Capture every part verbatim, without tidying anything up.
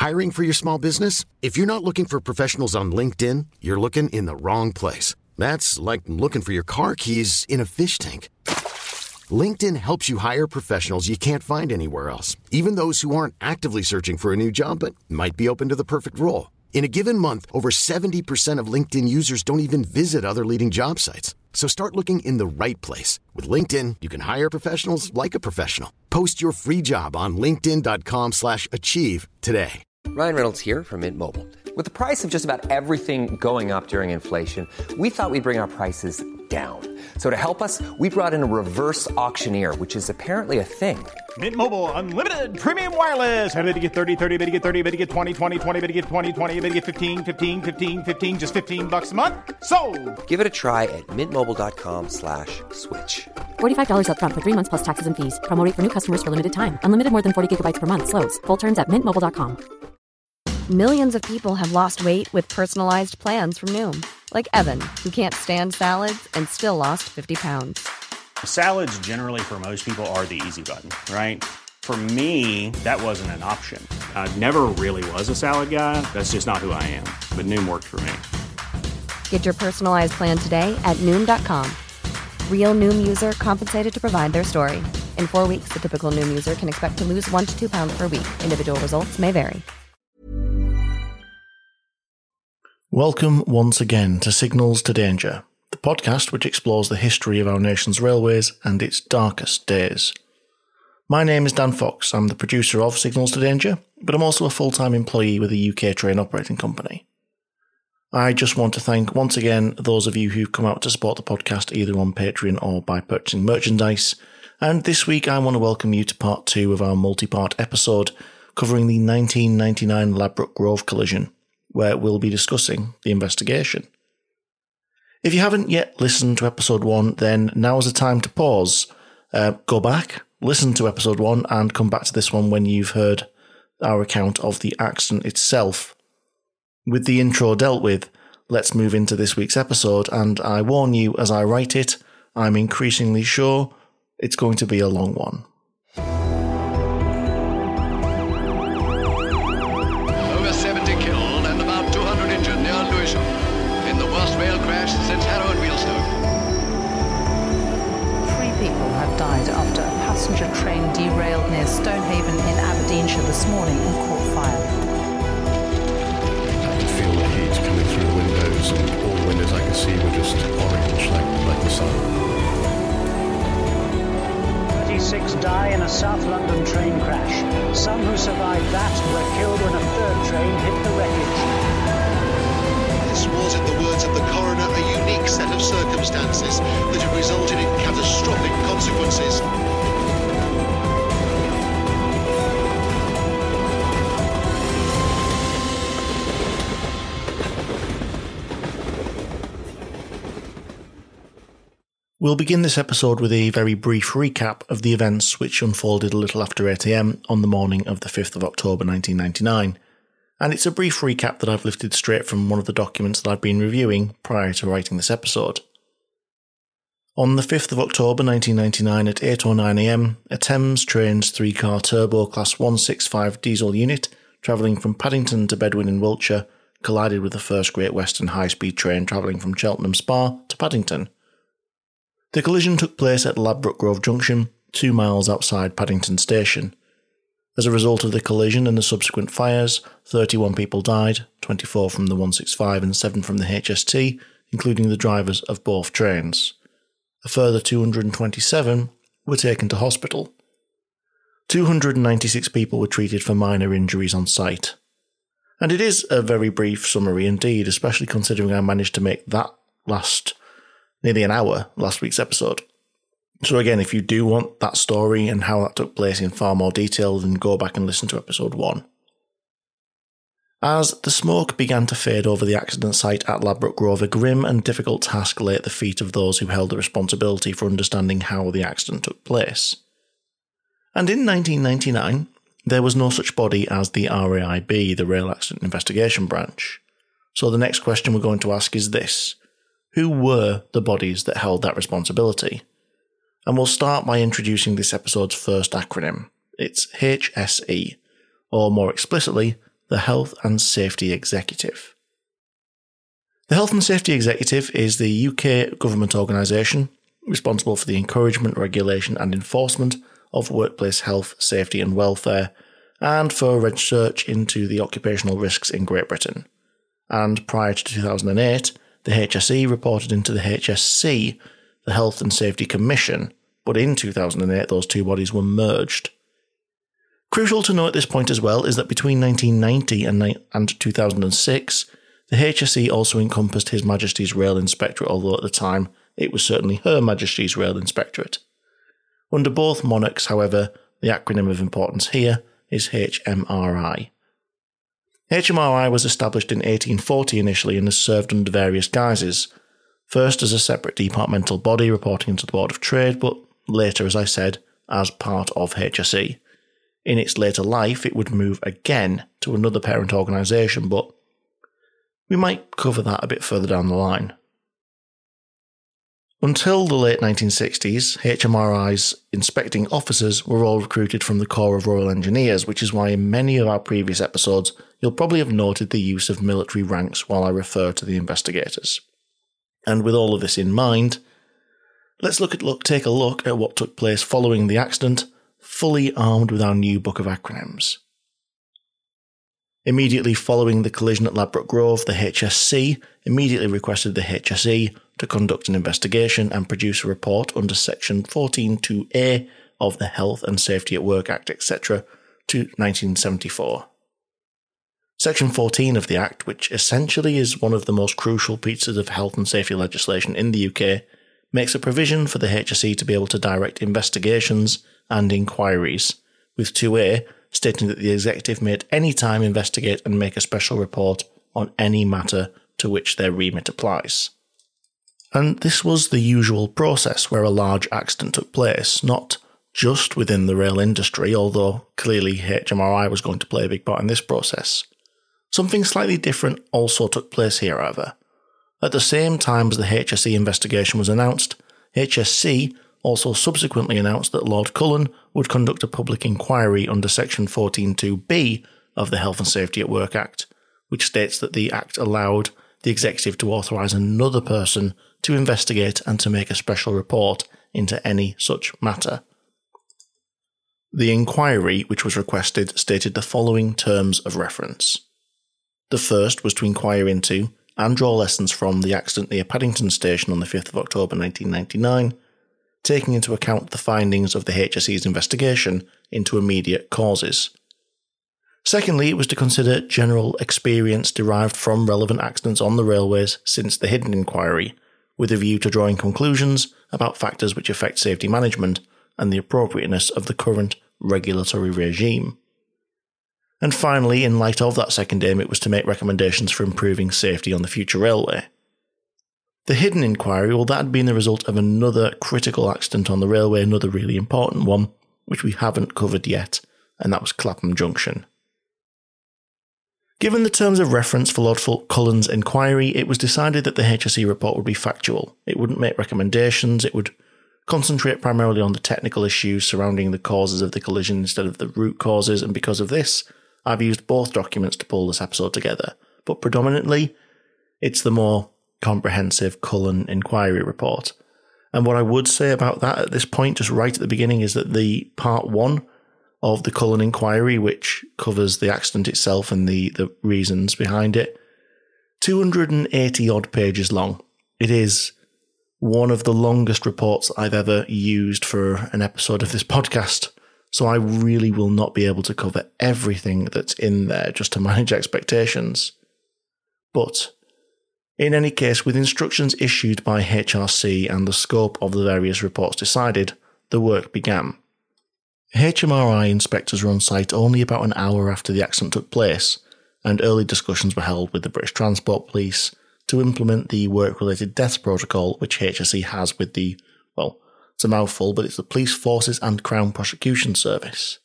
Hiring for your small business? If you're not looking for professionals on LinkedIn, you're looking in the wrong place. That's like looking for your car keys in a fish tank. LinkedIn helps you hire professionals you can't find anywhere else, even those who aren't actively searching for a new job but might be open to the perfect role. In a given month, over seventy percent of LinkedIn users don't even visit other leading job sites. So start looking in the right place. With LinkedIn, you can hire professionals like a professional. Post your free job on linkedin.com slash achieve today. Ryan Reynolds here from Mint Mobile. With the price of just about everything going up during inflation, we thought we'd bring our prices down. So to help us, we brought in a reverse auctioneer, which is apparently a thing. Mint Mobile Unlimited Premium Wireless. How to get thirty, thirty, how to get thirty, how to get twenty, twenty, twenty, how to get twenty, twenty, how to get fifteen, fifteen, fifteen, fifteen, just fifteen bucks a month? Sold! Give it a try at mintmobile.com slash switch. forty-five dollars up front for three months plus taxes and fees. Promo rate for new customers for limited time. Unlimited more than forty gigabytes per month. Slows full terms at mint mobile dot com. Millions of people have lost weight with personalized plans from Noom. Like Evan, who can't stand salads and still lost fifty pounds. Salads generally for most people are the easy button, right? For me, that wasn't an option. I never really was a salad guy. That's just not who I am. But Noom worked for me. Get your personalized plan today at Noom dot com. Real Noom user compensated to provide their story. In four weeks, the typical Noom user can expect to lose one to two pounds per week. Individual results may vary. Welcome once again to Signals to Danger, the podcast which explores the history of our nation's railways and its darkest days. My name is Dan Fox. I'm the producer of Signals to Danger, but I'm also a full-time employee with a U K train operating company. I just want to thank once again those of you who've come out to support the podcast either on Patreon or by purchasing merchandise, and this week I want to welcome you to part two of our multi-part episode covering the nineteen ninety-nine Ladbroke Grove collision, where we'll be discussing the investigation. If you haven't yet listened to episode one, then now's the time to pause, uh, go back, listen to episode one, and come back to this one when you've heard our account of the accident itself. With the intro dealt with, let's move into this week's episode, and I warn you as I write it, I'm increasingly sure it's going to be a long one. Died after a passenger train derailed near Stonehaven in Aberdeenshire this morning and caught fire. I could feel the heat coming through the windows, and all the windows I could see were just orange like, like the sun. thirty-six die in a South London train crash. Some who survived that were killed when a third train hit the wreckage. This was, in the words of the coroner, a unique set of circumstances that have resulted in catastrophic consequences. We'll begin this episode with a very brief recap of the events which unfolded a little after eight a m on the morning of the fifth of October nineteen ninety-nine. And it's a brief recap that I've lifted straight from one of the documents that I've been reviewing prior to writing this episode. On the fifth of October nineteen ninety-nine at eight oh nine a m, a Thames Trains three-car turbo class one sixty-five diesel unit travelling from Paddington to Bedwin in Wiltshire collided with the first Great Western high-speed train travelling from Cheltenham Spa to Paddington. The collision took place at Ladbroke Grove Junction, two miles outside Paddington Station. As a result of the collision and the subsequent fires, thirty-one people died, twenty-four from the one sixty-five and seven from the H S T, including the drivers of both trains. A further two hundred twenty-seven were taken to hospital. two hundred ninety-six people were treated for minor injuries on site. And it is a very brief summary indeed, especially considering I managed to make that last nearly an hour last week's episode. So again, if you do want that story and how that took place in far more detail, then go back and listen to episode one. As the smoke began to fade over the accident site at Ladbroke Grove, a grim and difficult task lay at the feet of those who held the responsibility for understanding how the accident took place. And in nineteen ninety-nine, there was no such body as the R A I B, the Rail Accident Investigation Branch. So the next question we're going to ask is this: who were the bodies that held that responsibility? And we'll start by introducing this episode's first acronym. It's H S E, or more explicitly, the Health and Safety Executive. The Health and Safety Executive is the U K government organisation responsible for the encouragement, regulation and enforcement of workplace health, safety and welfare, and for research into the occupational risks in Great Britain. And prior to two thousand eight, the H S E reported into the H S C, the Health and Safety Commission, but in two thousand eight those two bodies were merged. Crucial to know at this point as well is that between nineteen ninety and, ni- and two thousand six, the H S E also encompassed His Majesty's Rail Inspectorate, although at the time it was certainly Her Majesty's Rail Inspectorate. Under both monarchs, however, the acronym of importance here is H M R I. H M R I was established in eighteen forty initially and has served under various guises, first as a separate departmental body reporting into the Board of Trade, but later, as I said, as part of H S E. In its later life, it would move again to another parent organisation, but we might cover that a bit further down the line. Until the late nineteen sixties, H M R I's inspecting officers were all recruited from the Corps of Royal Engineers, which is why in many of our previous episodes you'll probably have noted the use of military ranks while I refer to the investigators. And with all of this in mind, let's look at look take a look at what took place following the accident, fully armed with our new book of acronyms. Immediately following the collision at Ladbroke Grove, the H S C immediately requested the H S E to conduct an investigation and produce a report under Section fourteen two A of the Health and Safety at Work Act, et cetera, to nineteen seventy-four. Section fourteen of the Act, which essentially is one of the most crucial pieces of health and safety legislation in the U K, makes a provision for the H S E to be able to direct investigations and inquiries, with two A stating that the executive may at any time investigate and make a special report on any matter to which their remit applies. And this was the usual process where a large accident took place, not just within the rail industry, although clearly H M R I was going to play a big part in this process. Something slightly different also took place here, however. At the same time as the H S E investigation was announced, H S C also subsequently announced that Lord Cullen would conduct a public inquiry under Section fourteen two B of the Health and Safety at Work Act, which states that the Act allowed the executive to authorise another person to investigate and to make a special report into any such matter. The inquiry, which was requested, stated the following terms of reference. The first was to inquire into and draw lessons from the accident near Paddington Station on the fifth of October nineteen ninety-nine, taking into account the findings of the H S E's investigation into immediate causes. Secondly, it was to consider general experience derived from relevant accidents on the railways since the hidden inquiry, with a view to drawing conclusions about factors which affect safety management and the appropriateness of the current regulatory regime. And finally, in light of that second aim, it was to make recommendations for improving safety on the future railway. The hidden inquiry, well, that had been the result of another critical accident on the railway, another really important one, which we haven't covered yet, and that was Clapham Junction. Given the terms of reference for Lord Cullen's inquiry, it was decided that the H S E report would be factual. It wouldn't make recommendations, it would concentrate primarily on the technical issues surrounding the causes of the collision instead of the root causes, and because of this, I've used both documents to pull this episode together, but predominantly, it's the more comprehensive Cullen inquiry report. And what I would say about that at this point, just right at the beginning, is that the part one of the Cullen inquiry, which covers the accident itself and the, the reasons behind it, two hundred eighty odd pages long. It is one of the longest reports I've ever used for an episode of this podcast, so I really will not be able to cover everything that's in there just to manage expectations. But in any case, with instructions issued by H R C and the scope of the various reports decided, the work began. H M R I inspectors were on site only about an hour after the accident took place, and early discussions were held with the British Transport Police to implement the work-related deaths protocol which H S E has with the, well, it's a mouthful, but it's the Police Forces and Crown Prosecution Service.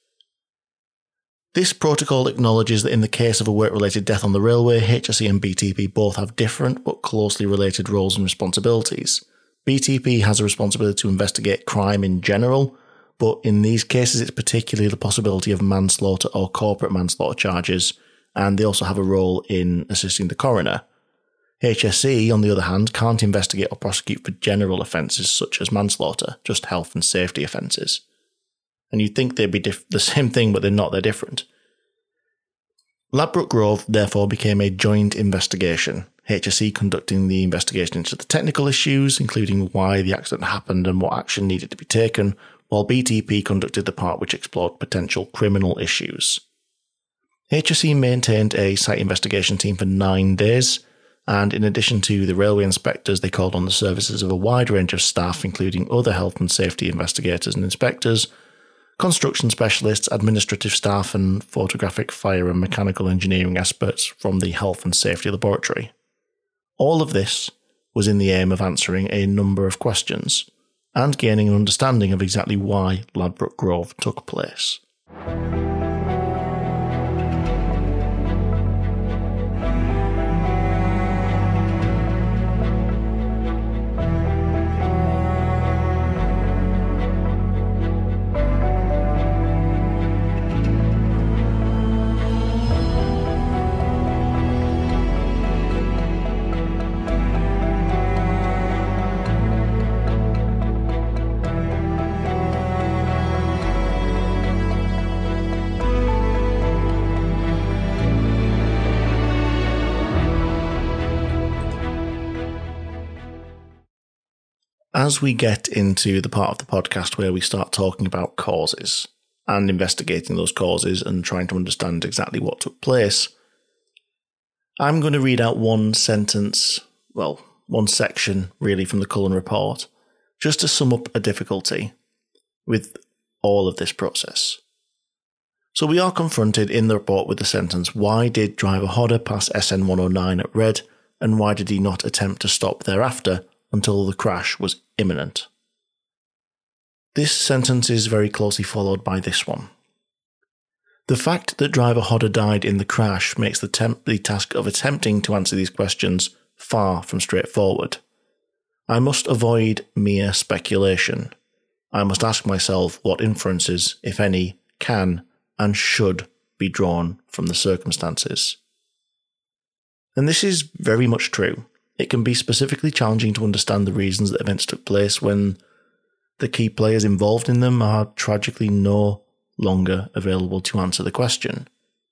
This protocol acknowledges that in the case of a work-related death on the railway, H S E and B T P both have different but closely related roles and responsibilities. B T P has a responsibility to investigate crime in general, but in these cases it's particularly the possibility of manslaughter or corporate manslaughter charges, and they also have a role in assisting the coroner. H S E, on the other hand, can't investigate or prosecute for general offences such as manslaughter, just health and safety offences. And you'd think they'd be diff- the same thing, but they're not, they're different. Ladbroke Grove therefore became a joint investigation, H S E conducting the investigation into the technical issues, including why the accident happened and what action needed to be taken, while B T P conducted the part which explored potential criminal issues. H S E maintained a site investigation team for nine days, and in addition to the railway inspectors, they called on the services of a wide range of staff, including other health and safety investigators and inspectors, construction specialists, administrative staff, and photographic, fire and mechanical engineering experts from the Health and Safety Laboratory. All of this was in the aim of answering a number of questions and gaining an understanding of exactly why Ladbroke Grove took place. As we get into the part of the podcast where we start talking about causes and investigating those causes and trying to understand exactly what took place, I'm going to read out one sentence, well, one section really from the Cullen report, just to sum up a difficulty with all of this process. So we are confronted in the report with the sentence, why did driver Hodder pass S N one oh nine at red, and why did he not attempt to stop thereafter until the crash was imminent? This sentence is very closely followed by this one. The fact that driver Hodder died in the crash makes the, temp- the task of attempting to answer these questions far from straightforward. I must avoid mere speculation. I must ask myself what inferences, if any, can and should be drawn from the circumstances. And this is very much true. It can be specifically challenging to understand the reasons that events took place when the key players involved in them are tragically no longer available to answer the question.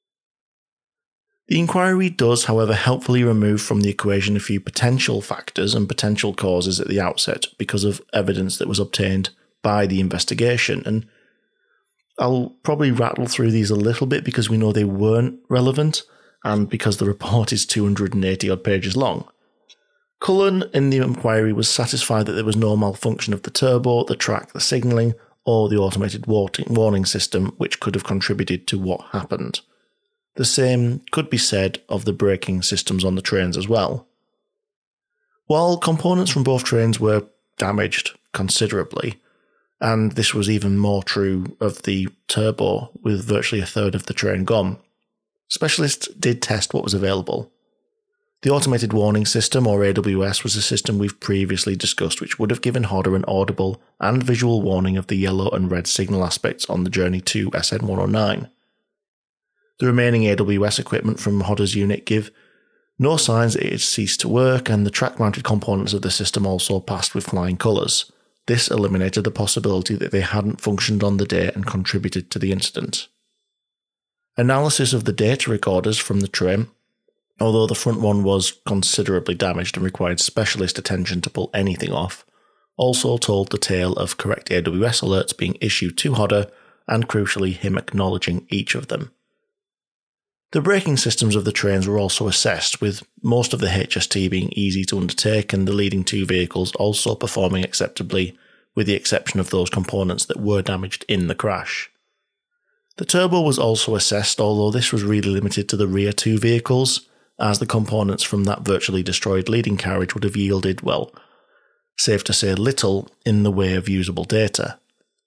The inquiry does, however, helpfully remove from the equation a few potential factors and potential causes at the outset because of evidence that was obtained by the investigation, and I'll probably rattle through these a little bit because we know they weren't relevant and because the report is two hundred eighty odd pages long. Cullen in the inquiry was satisfied that there was no malfunction of the turbo, the track, the signalling, or the automated warning system which could have contributed to what happened. The same could be said of the braking systems on the trains as well. While components from both trains were damaged considerably, and this was even more true of the turbo with virtually a third of the train gone, specialists did test what was available. The automated warning system, or A W S, was a system we've previously discussed which would have given Hodder an audible and visual warning of the yellow and red signal aspects on the journey to S N one oh nine. The remaining A W S equipment from Hodder's unit give no signs that it had ceased to work, and the track-mounted components of the system also passed with flying colours. This eliminated the possibility that they hadn't functioned on the day and contributed to the incident. Analysis of the data recorders from the train, although the front one was considerably damaged and required specialist attention to pull anything off, also told the tale of correct A W S alerts being issued to Hodder and crucially him acknowledging each of them. The braking systems of the trains were also assessed, with most of the H S T being easy to undertake and the leading two vehicles also performing acceptably, with the exception of those components that were damaged in the crash. The turbo was also assessed, although this was really limited to the rear two vehicles, as the components from that virtually destroyed leading carriage would have yielded, well, safe to say little in the way of usable data.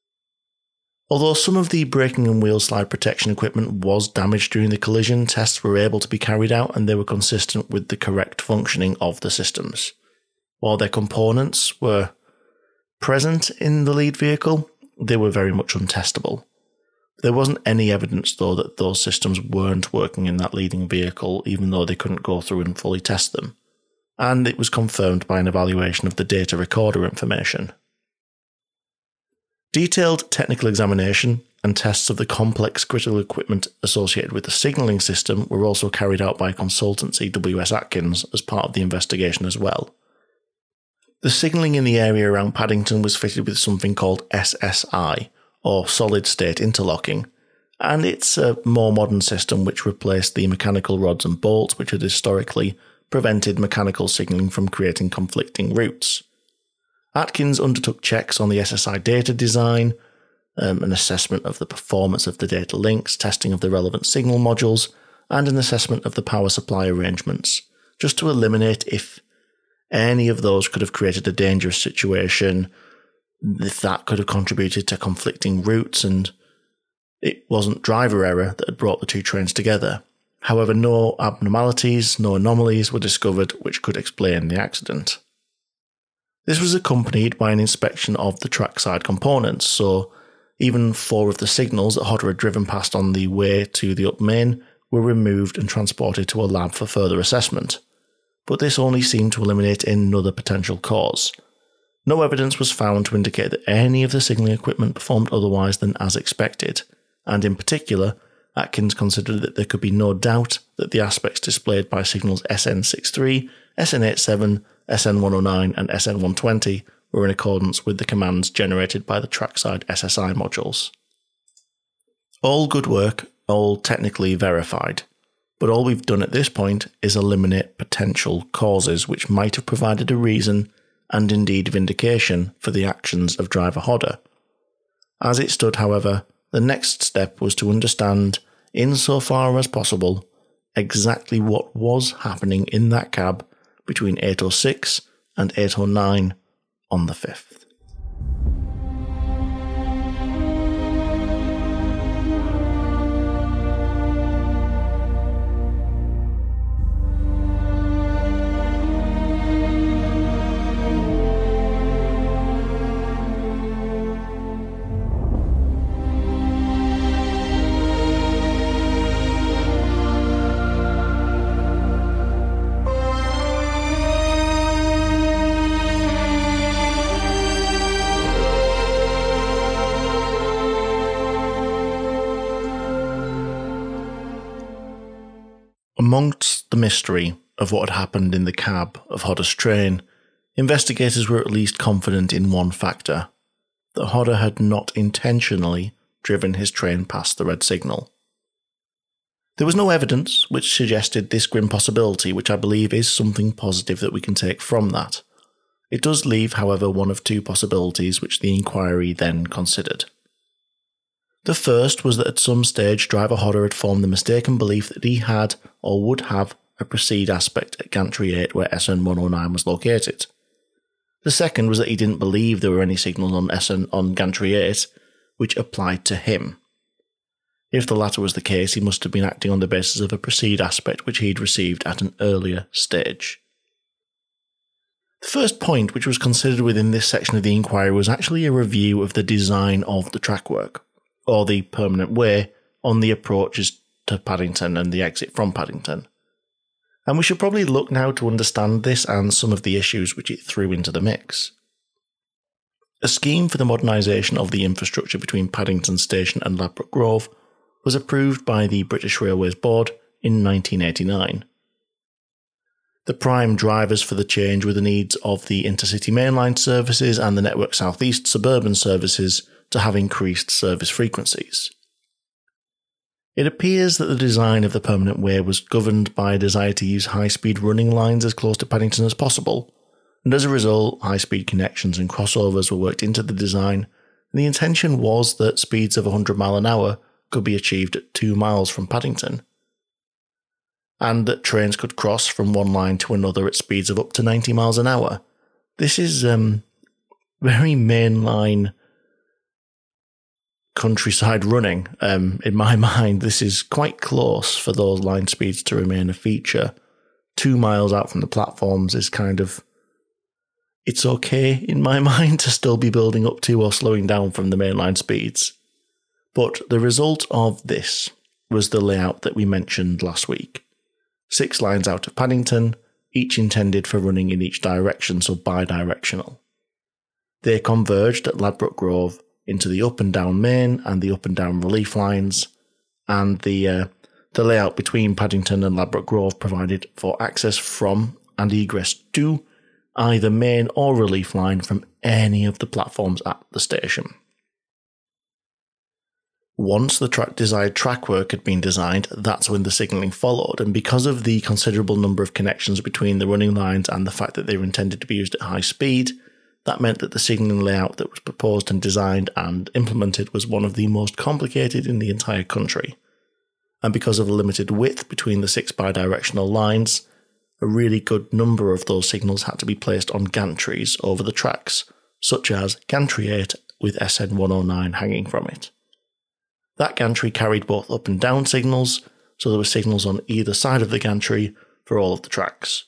Although some of the braking and wheel slide protection equipment was damaged during the collision, tests were able to be carried out and they were consistent with the correct functioning of the systems. While their components were present in the lead vehicle, they were very much untestable. There wasn't any evidence, though, that those systems weren't working in that leading vehicle, even though they couldn't go through and fully test them. And it was confirmed by an evaluation of the data recorder information. Detailed technical examination and tests of the complex critical equipment associated with the signalling system were also carried out by consultancy W S Atkins as part of the investigation as well. The signalling in the area around Paddington was fitted with something called S S I, or solid state interlocking, and it's a more modern system which replaced the mechanical rods and bolts which had historically prevented mechanical signalling from creating conflicting routes. Atkins undertook checks on the S S I data design, um, an assessment of the performance of the data links, testing of the relevant signal modules, and an assessment of the power supply arrangements, just to eliminate if any of those could have created a dangerous situation, if that could have contributed to conflicting routes, and it wasn't driver error that had brought the two trains together. However, no abnormalities, no anomalies were discovered which could explain the accident. This was accompanied by an inspection of the trackside components, so even four of the signals that Hodder had driven past on the way to the up main were removed and transported to a lab for further assessment. But this only seemed to eliminate another potential cause. No evidence was found to indicate that any of the signalling equipment performed otherwise than as expected, and in particular, Atkins considered that there could be no doubt that the aspects displayed by signals S N sixty-three, S N eighty-seven, S N one oh nine and S N one twenty were in accordance with the commands generated by the trackside S S I modules. All good work, all technically verified, but all we've done at this point is eliminate potential causes which might have provided a reason and indeed vindication for the actions of driver Hodder. As it stood, however, the next step was to understand, insofar as possible, exactly what was happening in that cab between eight oh six and eight oh nine on the fifth. Amongst the mystery of what had happened in the cab of Hodder's train, investigators were at least confident in one factor, that Hodder had not intentionally driven his train past the red signal. There was no evidence which suggested this grim possibility, which I believe is something positive that we can take from that. It does leave, however, one of two possibilities which the inquiry then considered. The first was that at some stage driver Hodder had formed the mistaken belief that he had or would have a precede aspect at Gantry eight where S N one oh nine was located. The second was that he didn't believe there were any signals on S N on Gantry eight which applied to him. If the latter was the case, he must have been acting on the basis of a precede aspect which he'd received at an earlier stage. The first point which was considered within this section of the inquiry was actually a review of the design of the trackwork, or the permanent way, on the approaches to Paddington and the exit from Paddington. And we should probably look now to understand this and some of the issues which it threw into the mix. A scheme for the modernisation of the infrastructure between Paddington Station and Ladbroke Grove was approved by the British Railways Board in nineteen eighty-nine. The prime drivers for the change were the needs of the intercity mainline services and the Network South East suburban services to have increased service frequencies. It appears that the design of the permanent way was governed by a desire to use high-speed running lines as close to Paddington as possible, and as a result, high-speed connections and crossovers were worked into the design, and the intention was that speeds of one hundred miles an hour could be achieved at two miles from Paddington, and that trains could cross from one line to another at speeds of up to ninety miles an hour. This is um, very mainline countryside running. Um, in my mind, this is quite close for those line speeds to remain a feature. Two miles out from the platforms is kind of, it's okay in my mind to still be building up to or slowing down from the mainline speeds. But the result of this was the layout that we mentioned last week. Six lines out of Paddington, each intended for running in each direction, so bi-directional. They converged at Ladbroke Grove into the up and down main and the up and down relief lines, and the uh, the layout between Paddington and Ladbroke Grove provided for access from and egress to either main or relief line from any of the platforms at the station. Once the track desired track work had been designed, that's when the signalling followed, and because of the considerable number of connections between the running lines and the fact that they were intended to be used at high speed, that meant that the signalling layout that was proposed and designed and implemented was one of the most complicated in the entire country. And because of the limited width between the six bidirectional lines, a really good number of those signals had to be placed on gantries over the tracks, such as Gantry eight with S N one oh nine hanging from it. That gantry carried both up and down signals, so there were signals on either side of the gantry for all of the tracks.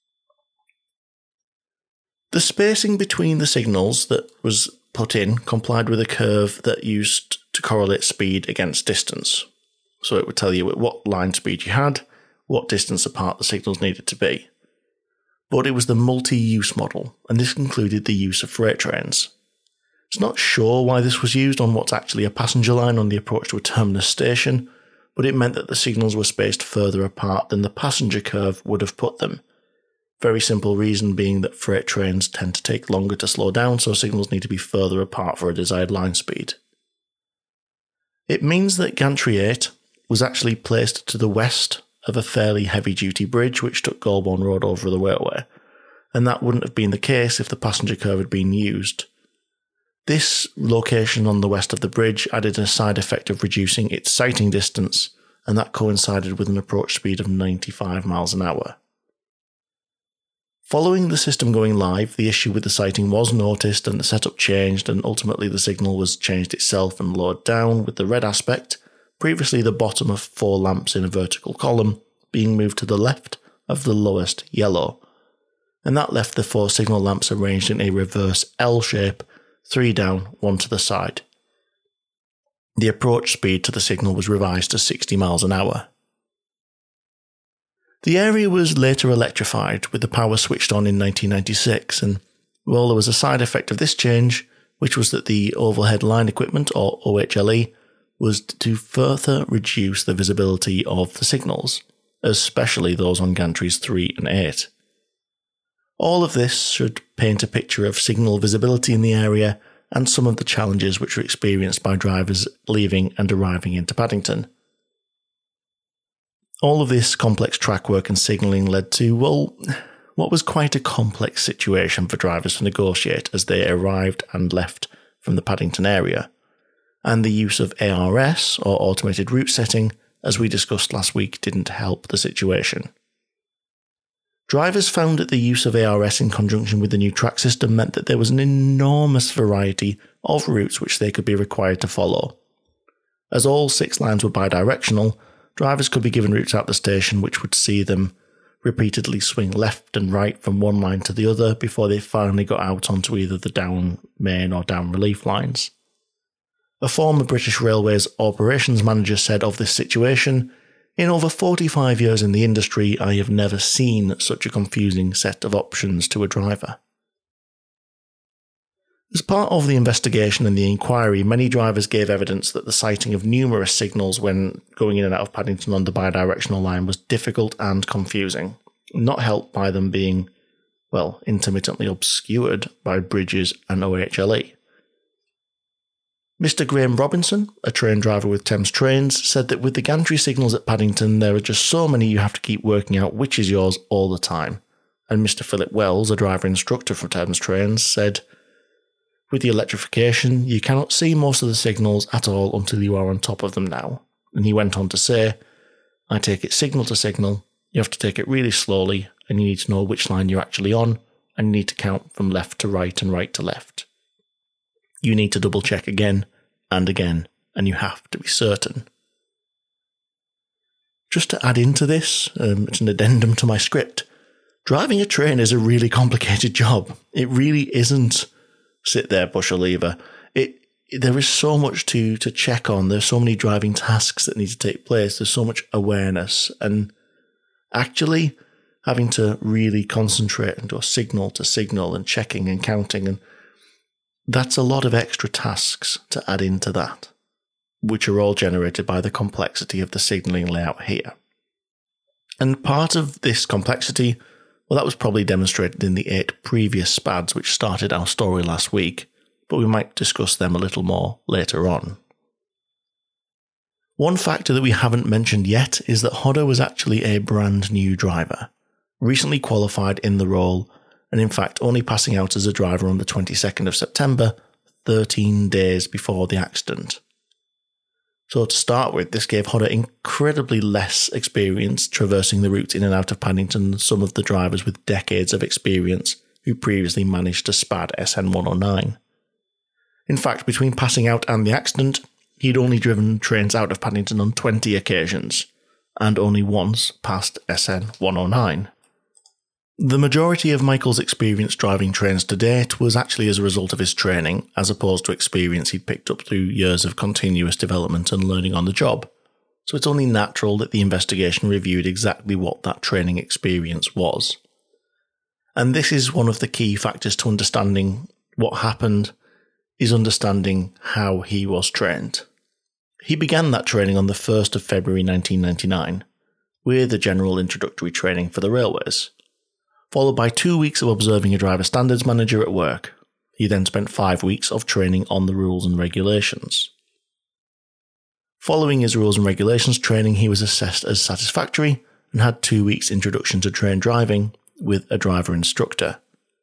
The spacing between the signals that was put in complied with a curve that used to correlate speed against distance. So it would tell you at what line speed you had, what distance apart the signals needed to be. But it was the multi-use model, and this included the use of freight trains. It's not sure why this was used on what's actually a passenger line on the approach to a terminus station, but it meant that the signals were spaced further apart than the passenger curve would have put them. Very simple reason being that freight trains tend to take longer to slow down, so signals need to be further apart for a desired line speed. It means that Gantry eight was actually placed to the west of a fairly heavy-duty bridge which took Golborne Road over the railway, and that wouldn't have been the case if the passenger curve had been used. This location on the west of the bridge added a side effect of reducing its sighting distance, and that coincided with an approach speed of ninety-five miles an hour. Following the system going live, the issue with the sighting was noticed and the setup changed, and ultimately the signal was changed itself and lowered down, with the red aspect, previously the bottom of four lamps in a vertical column, being moved to the left of the lowest yellow. And that left the four signal lamps arranged in a reverse L shape, three down, one to the side. The approach speed to the signal was revised to sixty miles an hour. The area was later electrified, with the power switched on in nineteen ninety-six, and well, there was a side effect of this change, which was that the overhead line equipment, or O H L E, was to further reduce the visibility of the signals, especially those on gantries three and eight. All of this should paint a picture of signal visibility in the area and some of the challenges which were experienced by drivers leaving and arriving into Paddington. All of this complex track work and signalling led to, well, what was quite a complex situation for drivers to negotiate as they arrived and left from the Paddington area, and the use of A R S, or automated route setting, as we discussed last week, didn't help the situation. Drivers found that the use of A R S in conjunction with the new track system meant that there was an enormous variety of routes which they could be required to follow. As all six lines were bidirectional, drivers could be given routes out the station which would see them repeatedly swing left and right from one line to the other before they finally got out onto either the down main or down relief lines. A former British Railways operations manager said of this situation, "In over forty-five years in the industry, I have never seen such a confusing set of options to a driver." As part of the investigation and the inquiry, many drivers gave evidence that the sighting of numerous signals when going in and out of Paddington on the bidirectional line was difficult and confusing, not helped by them being, well, intermittently obscured by bridges and O H L E. Mister Graham Robinson, a train driver with Thames Trains, said that with the gantry signals at Paddington there are just so many you have to keep working out which is yours all the time. And Mister Philip Wells, a driver instructor from Thames Trains, said, "With the electrification, you cannot see most of the signals at all until you are on top of them now." And he went on to say, "I take it signal to signal, you have to take it really slowly, and you need to know which line you're actually on, and you need to count from left to right and right to left. You need to double check again and again, and you have to be certain." Just to add into this, um, it's an addendum to my script, driving a train is a really complicated job. It really isn't sit there, push a lever. It there is so much to, to check on. There's so many driving tasks that need to take place. There's so much awareness, and actually having to really concentrate and go signal to signal and checking and counting. And that's a lot of extra tasks to add into that, which are all generated by the complexity of the signalling layout here. And part of this complexity, well, that was probably demonstrated in the eight previous SPADs which started our story last week, but we might discuss them a little more later on. One factor that we haven't mentioned yet is that Hodder was actually a brand new driver, recently qualified in the role, and in fact only passing out as a driver on the twenty-second of September, thirteen days before the accident. So to start with, this gave Hodder incredibly less experience traversing the routes in and out of Paddington than some of the drivers with decades of experience who previously managed to SPAD S N one oh nine. In fact, between passing out and the accident, he'd only driven trains out of Paddington on twenty occasions, and only once passed S N one oh nine. The majority of Michael's experience driving trains to date was actually as a result of his training, as opposed to experience he'd picked up through years of continuous development and learning on the job. So it's only natural that the investigation reviewed exactly what that training experience was. And this is one of the key factors to understanding what happened, is understanding how he was trained. He began that training on the first of February nineteen ninety-nine, with a general introductory training for the railways, followed by two weeks of observing a driver standards manager at work. He then spent five weeks of training on the rules and regulations. Following his rules and regulations training, he was assessed as satisfactory and had two weeks introduction to train driving with a driver instructor.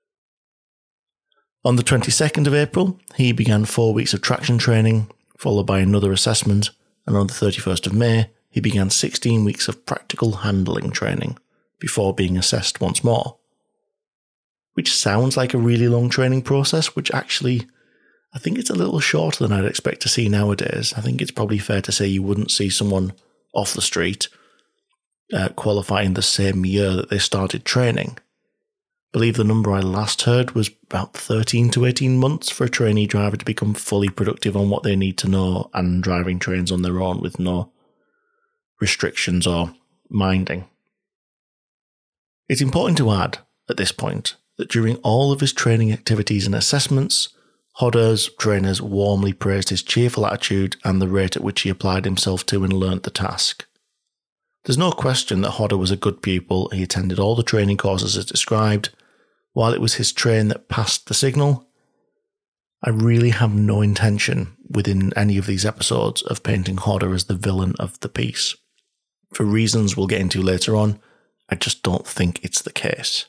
On the twenty-second of April, he began four weeks of traction training, followed by another assessment, and on the thirty-first of May, he began sixteen weeks of practical handling training, before being assessed once more. Which sounds like a really long training process, which actually, I think it's a little shorter than I'd expect to see nowadays. I think it's probably fair to say you wouldn't see someone off the street uh, qualifying the same year that they started training. I believe the number I last heard was about thirteen to eighteen months for a trainee driver to become fully productive on what they need to know and driving trains on their own with no restrictions or minding. It's important to add, at this point, that during all of his training activities and assessments, Hodder's trainers warmly praised his cheerful attitude and the rate at which he applied himself to and learnt the task. There's no question that Hodder was a good pupil. He attended all the training courses as described. While it was his train that passed the signal, I really have no intention within any of these episodes of painting Hodder as the villain of the piece. For reasons we'll get into later on, I just don't think it's the case.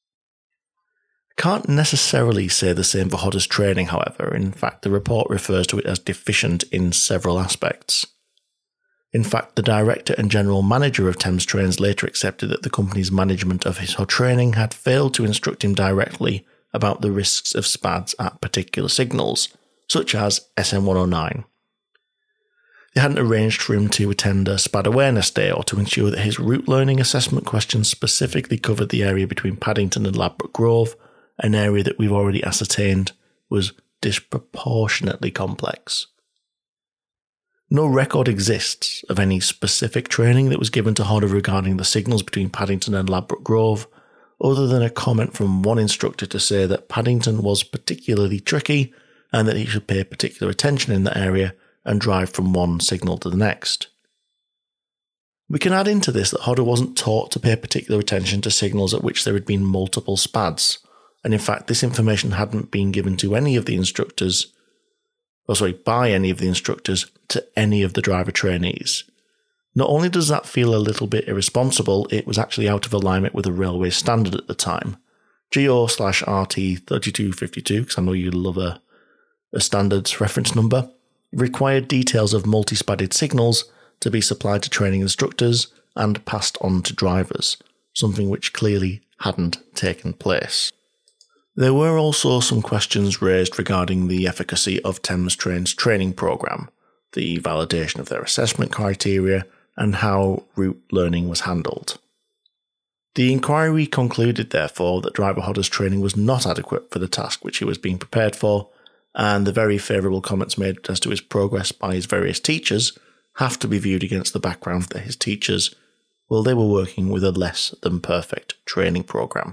I can't necessarily say the same for Hodder's training, however. In fact, the report refers to it as deficient in several aspects. In fact, the director and general manager of Thames Trains later accepted that the company's management of his training had failed to instruct him directly about the risks of SPADs at particular signals, such as S N one oh nine. They hadn't arranged for him to attend a SPAD awareness day or to ensure that his route learning assessment questions specifically covered the area between Paddington and Ladbroke Grove, an area that we've already ascertained was disproportionately complex. No record exists of any specific training that was given to Hodder regarding the signals between Paddington and Ladbroke Grove, other than a comment from one instructor to say that Paddington was particularly tricky and that he should pay particular attention in that area and drive from one signal to the next. We can add into this that Hodder wasn't taught to pay particular attention to signals at which there had been multiple SPADs, and in fact this information hadn't been given to any of the instructors, or sorry, by any of the instructors to any of the driver trainees. Not only does that feel a little bit irresponsible, it was actually out of alignment with a railway standard at the time. G O slash R T thirty-two fifty-two, because I know you love a, a standards reference number, required details of multi-SPADed signals to be supplied to training instructors and passed on to drivers, something which clearly hadn't taken place. There were also some questions raised regarding the efficacy of Thames Trains' training programme, the validation of their assessment criteria, and how route learning was handled. The inquiry concluded, therefore, that driver Hodder's training was not adequate for the task which he was being prepared for, and the very favourable comments made as to his progress by his various teachers have to be viewed against the background that his teachers, well, they were working with a less than perfect training programme.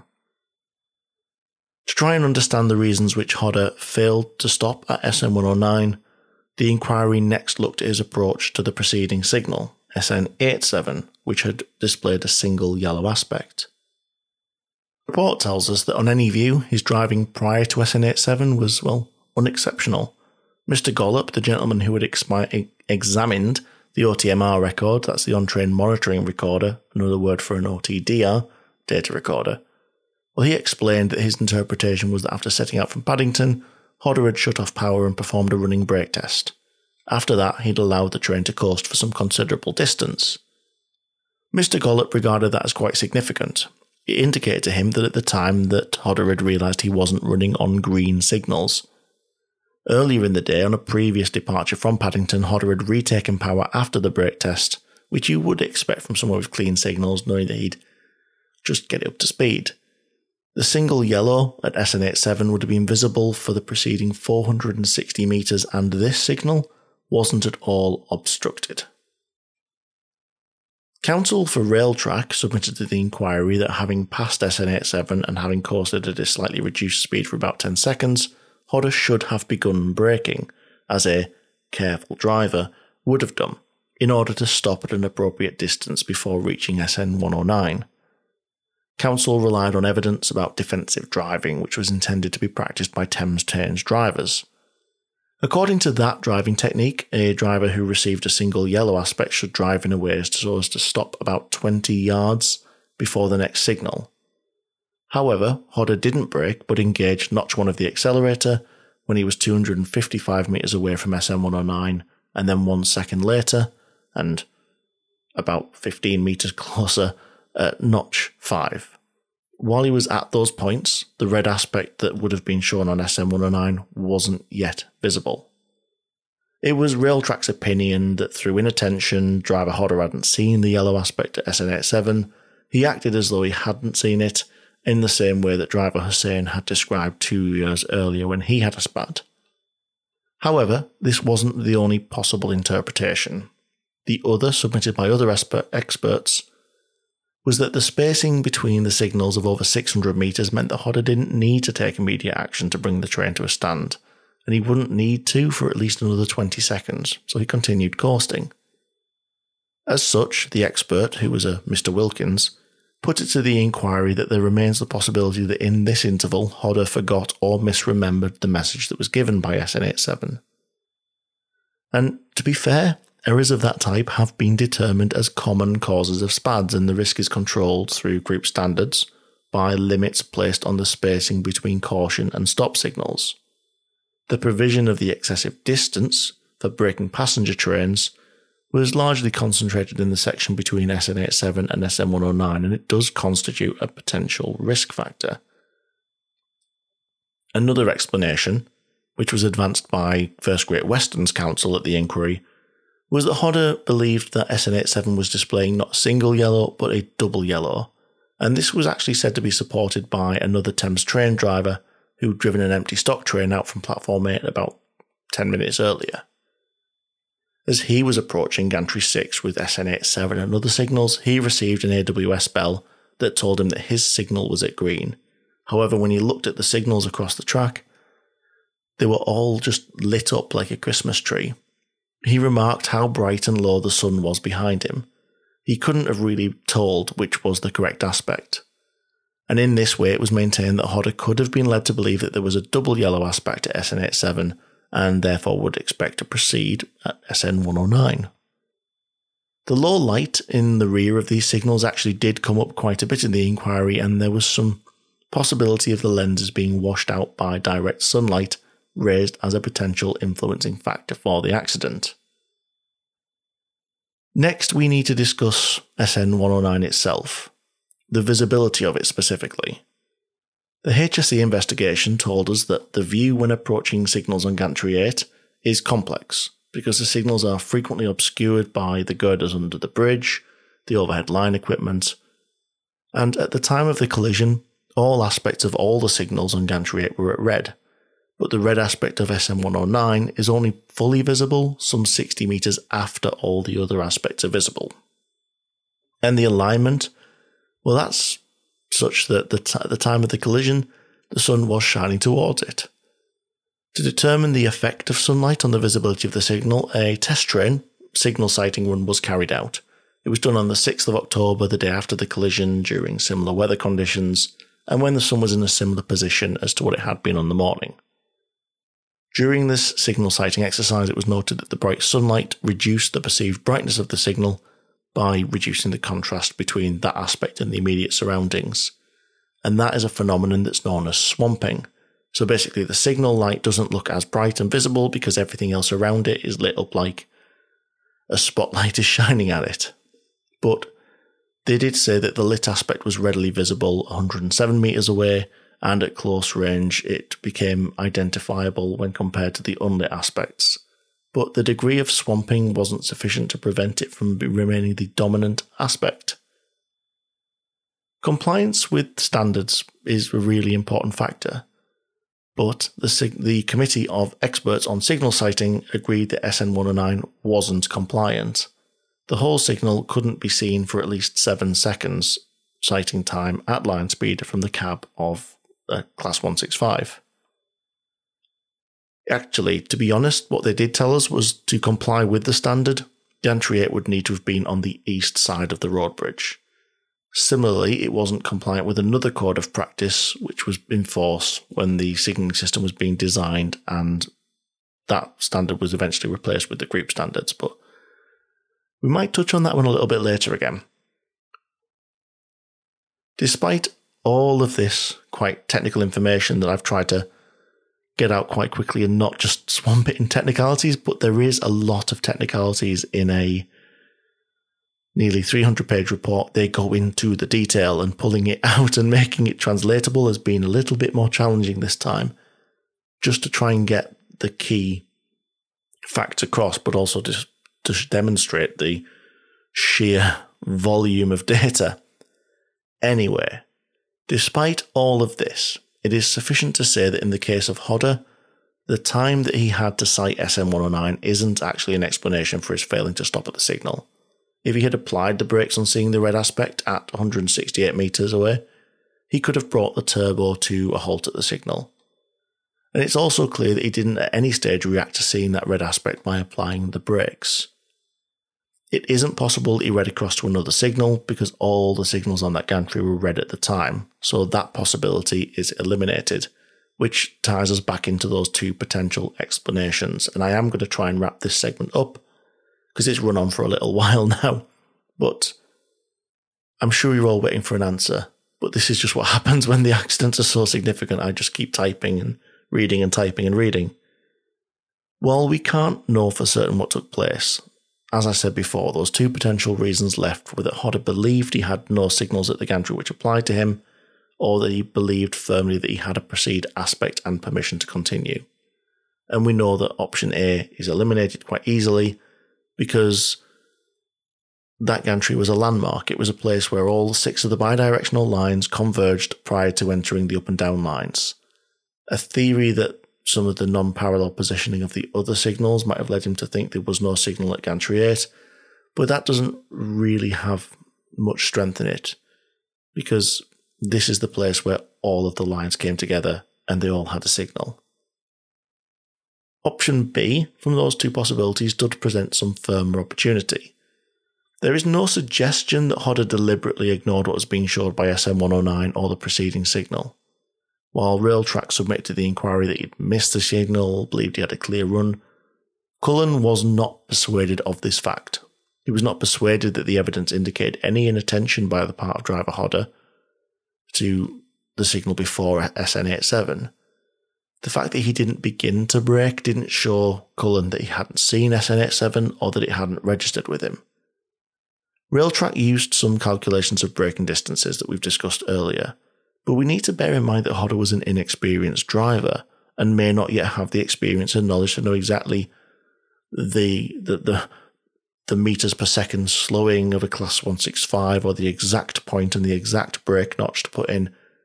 To try and understand the reasons which Hodder failed to stop at S N one oh nine, the inquiry next looked at his approach to the preceding signal, S N eighty-seven, which had displayed a single yellow aspect. The report tells us that on any view, his driving prior to S N eighty-seven was, well, unexceptional. Mister Gollop, the gentleman who had expi- examined the O T M R record, that's the on-train monitoring recorder, another word for an O T D R, data recorder, well, he explained that his interpretation was that after setting out from Paddington, Hodder had shut off power and performed a running brake test. After that, he'd allowed the train to coast for some considerable distance. Mister Gollop regarded that as quite significant. It indicated to him that at the time that Hodder had realised he wasn't running on green signals. Earlier in the day, on a previous departure from Paddington, Hodder had retaken power after the brake test, which you would expect from someone with clean signals, knowing that he'd just get it up to speed. The single yellow at S N eighty-seven would have been visible for the preceding four hundred sixty metres, and this signal wasn't at all obstructed. Counsel for Railtrack submitted to the inquiry that having passed S N eighty-seven and having coasted at a slightly reduced speed for about ten seconds, Hodder should have begun braking, as a careful driver would have done, in order to stop at an appropriate distance before reaching S N one oh nine. Counsel relied on evidence about defensive driving, which was intended to be practiced by Thames Trains drivers. According to that driving technique, a driver who received a single yellow aspect should drive in a way so as to stop about twenty yards before the next signal. However, Hodder didn't brake but engaged notch one of the accelerator when he was two hundred fifty-five metres away from S N one oh nine, and then one second later, and about fifteen metres closer, at notch five. While he was at those points, the red aspect that would have been shown on S N one oh nine wasn't yet visible. It was Railtrack's opinion that through inattention, driver Hodder hadn't seen the yellow aspect at S N eighty-seven. He acted as though he hadn't seen it, in the same way that driver Hussain had described two years earlier when he had a spat. However, this wasn't the only possible interpretation. The other, submitted by other experts, was that the spacing between the signals of over six hundred metres meant that Hodder didn't need to take immediate action to bring the train to a stand, and he wouldn't need to for at least another twenty seconds, so he continued coasting. As such, the expert, who was a Mister Wilkins, put it to the inquiry that there remains the possibility that in this interval Hodder forgot or misremembered the message that was given by S N eighty-seven. And to be fair, errors of that type have been determined as common causes of SPADs, and the risk is controlled through group standards by limits placed on the spacing between caution and stop signals. The provision of the excessive distance for braking passenger trains was largely concentrated in the section between S N eighty-seven and S N one oh nine, and it does constitute a potential risk factor. Another explanation, which was advanced by First Great Western's counsel at the inquiry, was that Hodder believed that S N eighty-seven was displaying not a single yellow but a double yellow, and this was actually said to be supported by another Thames train driver who'd driven an empty stock train out from platform eight about ten minutes earlier. As he was approaching Gantry six with S N eighty-seven and other signals, he received an A W S bell that told him that his signal was at green. However, when he looked at the signals across the track, they were all just lit up like a Christmas tree. He remarked how bright and low the sun was behind him. He couldn't have really told which was the correct aspect. And in this way it was maintained that Hodder could have been led to believe that there was a double yellow aspect at S N eighty-seven, and therefore would expect to proceed at S N one oh nine. The low light in the rear of these signals actually did come up quite a bit in the inquiry, and there was some possibility of the lenses being washed out by direct sunlight raised as a potential influencing factor for the accident. Next, we need to discuss S N one oh nine itself, the visibility of it specifically. The H S E investigation told us that the view when approaching signals on Gantry eight is complex, because the signals are frequently obscured by the girders under the bridge, the overhead line equipment, and at the time of the collision, all aspects of all the signals on Gantry eight were at red, but the red aspect of S N one oh nine is only fully visible some sixty metres after all the other aspects are visible. And the alignment, well, that's such that the t- at the time of the collision, the sun was shining towards it. To determine the effect of sunlight on the visibility of the signal, a test train signal sighting run was carried out. It was done on the sixth of October, the day after the collision, during similar weather conditions, and when the sun was in a similar position as to what it had been on the morning. During this signal sighting exercise, it was noted that the bright sunlight reduced the perceived brightness of the signal by reducing the contrast between that aspect and the immediate surroundings. And that is a phenomenon that's known as swamping. So basically, the signal light doesn't look as bright and visible because everything else around it is lit up like a spotlight is shining at it. But they did say that the lit aspect was readily visible one hundred seven metres away, and at close range it became identifiable when compared to the unlit aspects. But the degree of swamping wasn't sufficient to prevent it from remaining the dominant aspect. Compliance with standards is a really important factor, but the, sig- the Committee of Experts on Signal Sighting agreed that S N one oh nine wasn't compliant. The whole signal couldn't be seen for at least seven seconds sighting time at line speed from the cab of a Class one sixty-five. Actually, to be honest, what they did tell us was to comply with the standard, Gantry eight would need to have been on the east side of the road bridge. Similarly, it wasn't compliant with another code of practice which was in force when the signalling system was being designed, and that standard was eventually replaced with the group standards, but we might touch on that one a little bit later again. Despite all of this quite technical information that I've tried to get out quite quickly and not just swamp it in technicalities, but there is a lot of technicalities in a nearly three hundred page report. They go into the detail, and pulling it out and making it translatable has been a little bit more challenging this time, just to try and get the key facts across, but also just to demonstrate the sheer volume of data. Anyway, despite all of this, it is sufficient to say that in the case of Hodder, the time that he had to sight S N one oh nine isn't actually an explanation for his failing to stop at the signal. If he had applied the brakes on seeing the red aspect at one hundred sixty-eight metres away, he could have brought the turbo to a halt at the signal. And it's also clear that he didn't at any stage react to seeing that red aspect by applying the brakes. It isn't possible he read across to another signal because all the signals on that gantry were red at the time, so that possibility is eliminated, which ties us back into those two potential explanations. And I am going to try and wrap this segment up because it's run on for a little while now, but I'm sure you're all waiting for an answer. But this is just what happens when the accidents are so significant. I just keep typing and reading and typing and reading. While we can't know for certain what took place, as I said before, those two potential reasons left were that Hodder believed he had no signals at the gantry which applied to him, or that he believed firmly that he had a proceed aspect and permission to continue. And we know that option A is eliminated quite easily because that gantry was a landmark. It was a place where all six of the bidirectional lines converged prior to entering the up and down lines. A theory that some of the non-parallel positioning of the other signals might have led him to think there was no signal at gantry eight, but that doesn't really have much strength in it, because this is the place where all of the lines came together and they all had a signal. Option B from those two possibilities did present some firmer opportunity. There is no suggestion that Hodder deliberately ignored what was being showed by S N one oh nine or the preceding signal. While Railtrack submitted to the inquiry that he'd missed the signal, believed he had a clear run, Cullen was not persuaded of this fact. He was not persuaded that the evidence indicated any inattention by the part of driver Hodder to the signal before S N eighty-seven. The fact that he didn't begin to brake didn't show Cullen that he hadn't seen S N eighty-seven or that it hadn't registered with him. Railtrack used some calculations of braking distances that we've discussed earlier, but we need to bear in mind that Hodder was an inexperienced driver and may not yet have the experience and knowledge to know exactly the the the, the meters per second slowing of a Class one sixty-five or the exact point and the exact brake notch to put in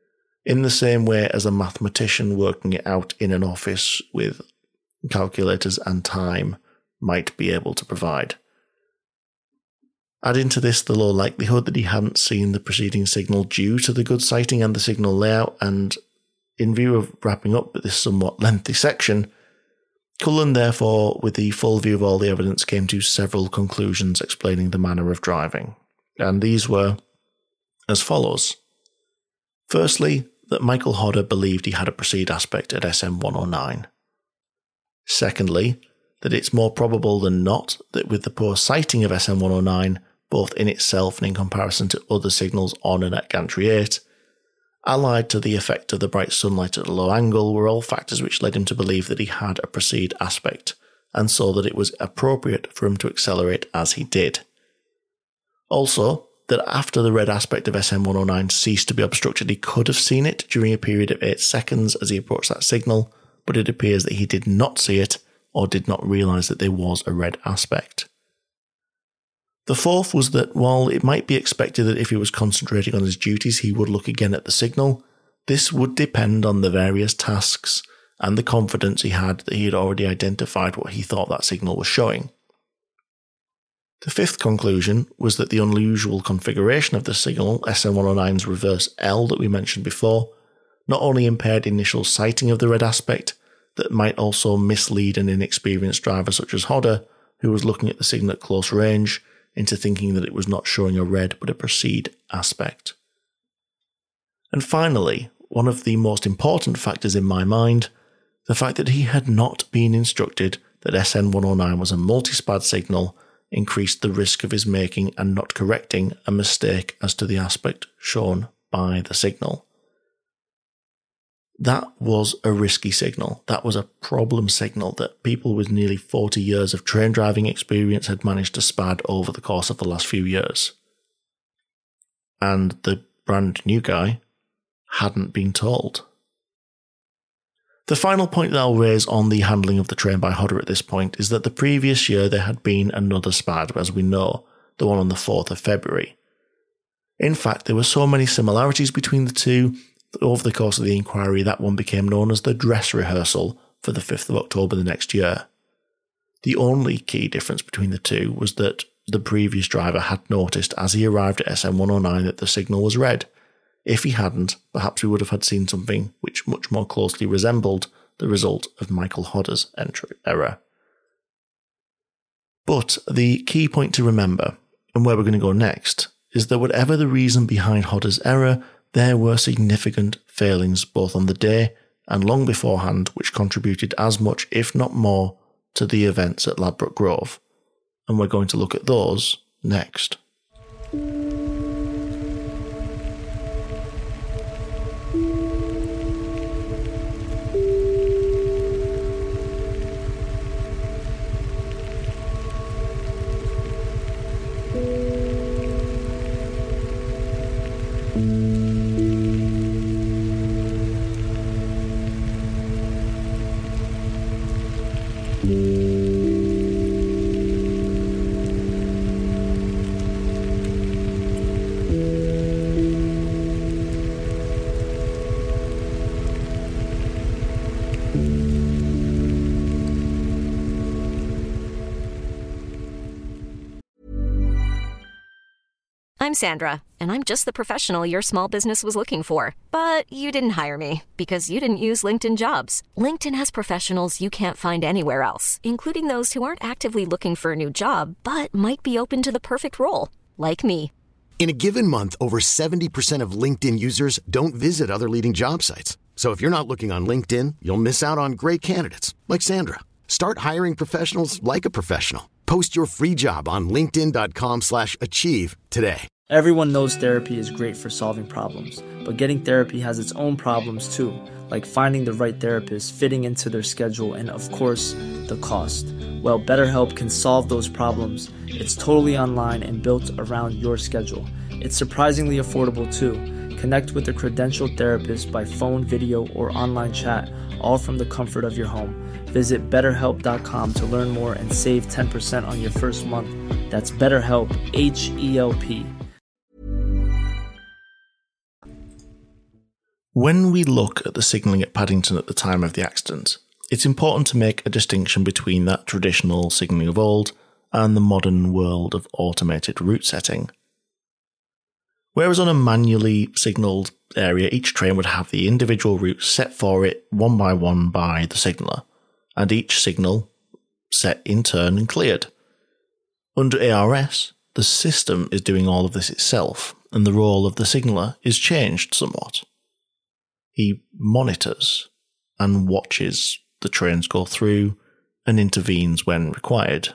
in the same way as a mathematician working it out in an office with calculators and time might be able to provide. Add into this the low likelihood that he hadn't seen the preceding signal due to the good sighting and the signal layout, and in view of wrapping up this somewhat lengthy section, Cullen therefore, with the full view of all the evidence, came to several conclusions explaining the manner of driving, and these were as follows. Firstly, that Michael Hodder believed he had a precede aspect at S M one oh nine. Secondly, that it's more probable than not that with the poor sighting of S M one oh nine, both in itself and in comparison to other signals on and at Gantry eight, allied to the effect of the bright sunlight at a low angle, were all factors which led him to believe that he had a precede aspect, and so that it was appropriate for him to accelerate as he did. Also, that after the red aspect of S M one oh nine ceased to be obstructed, he could have seen it during a period of eight seconds as he approached that signal, but it appears that he did not see it, or did not realise that there was a red aspect. The fourth was that while it might be expected that if he was concentrating on his duties he would look again at the signal, this would depend on the various tasks and the confidence he had that he had already identified what he thought that signal was showing. The fifth conclusion was that the unusual configuration of the signal, S M one oh nine's reverse L that we mentioned before, not only impaired initial sighting of the red aspect, that might also mislead an inexperienced driver such as Hodder, who was looking at the signal at close range, into thinking that it was not showing a red but a precede aspect. And finally, one of the most important factors in my mind, the fact that he had not been instructed that S M one oh nine was a multispad signal increased the risk of his making and not correcting a mistake as to the aspect shown by the signal. That was a risky signal. That was a problem signal that people with nearly forty years of train driving experience had managed to spad over the course of the last few years. And the brand new guy hadn't been told. The final point that I'll raise on the handling of the train by Hodder at this point is that the previous year there had been another spad, as we know, the one on the fourth of February. In fact, there were so many similarities between the two that over the course of the inquiry that one became known as the dress rehearsal for the fifth of October the next year. The only key difference between the two was that the previous driver had noticed as he arrived at S M one oh nine that the signal was red. If he hadn't, perhaps we would have had seen something which much more closely resembled the result of Michael Hodder's entry error. But the key point to remember, and where we're going to go next, is that whatever the reason behind Hodder's error, there were significant failings both on the day and long beforehand which contributed as much, if not more, to the events at Ladbroke Grove, and we're going to look at those next. I'm Sandra, and I'm just the professional your small business was looking for. But you didn't hire me because you didn't use LinkedIn Jobs. LinkedIn has professionals you can't find anywhere else, including those who aren't actively looking for a new job, but might be open to the perfect role, like me. In a given month, over seventy percent of LinkedIn users don't visit other leading job sites. So if you're not looking on LinkedIn, you'll miss out on great candidates like Sandra. Start hiring professionals like a professional. Post your free job on linkedin dot com slash achieve today. Everyone knows therapy is great for solving problems, but getting therapy has its own problems too, like finding the right therapist, fitting into their schedule, and of course, the cost. Well, BetterHelp can solve those problems. It's totally online and built around your schedule. It's surprisingly affordable too. Connect with a credentialed therapist by phone, video, or online chat, all from the comfort of your home. Visit better help dot com to learn more and save ten percent on your first month. That's BetterHelp, H E L P. When we look at the signalling at Paddington at the time of the accident, it's important to make a distinction between that traditional signalling of old and the modern world of automated route setting. Whereas on a manually signalled area, each train would have the individual routes set for it one by one by the signaller, and each signal set in turn and cleared. Under A R S, the system is doing all of this itself, and the role of the signaller is changed somewhat. He monitors and watches the trains go through and intervenes when required.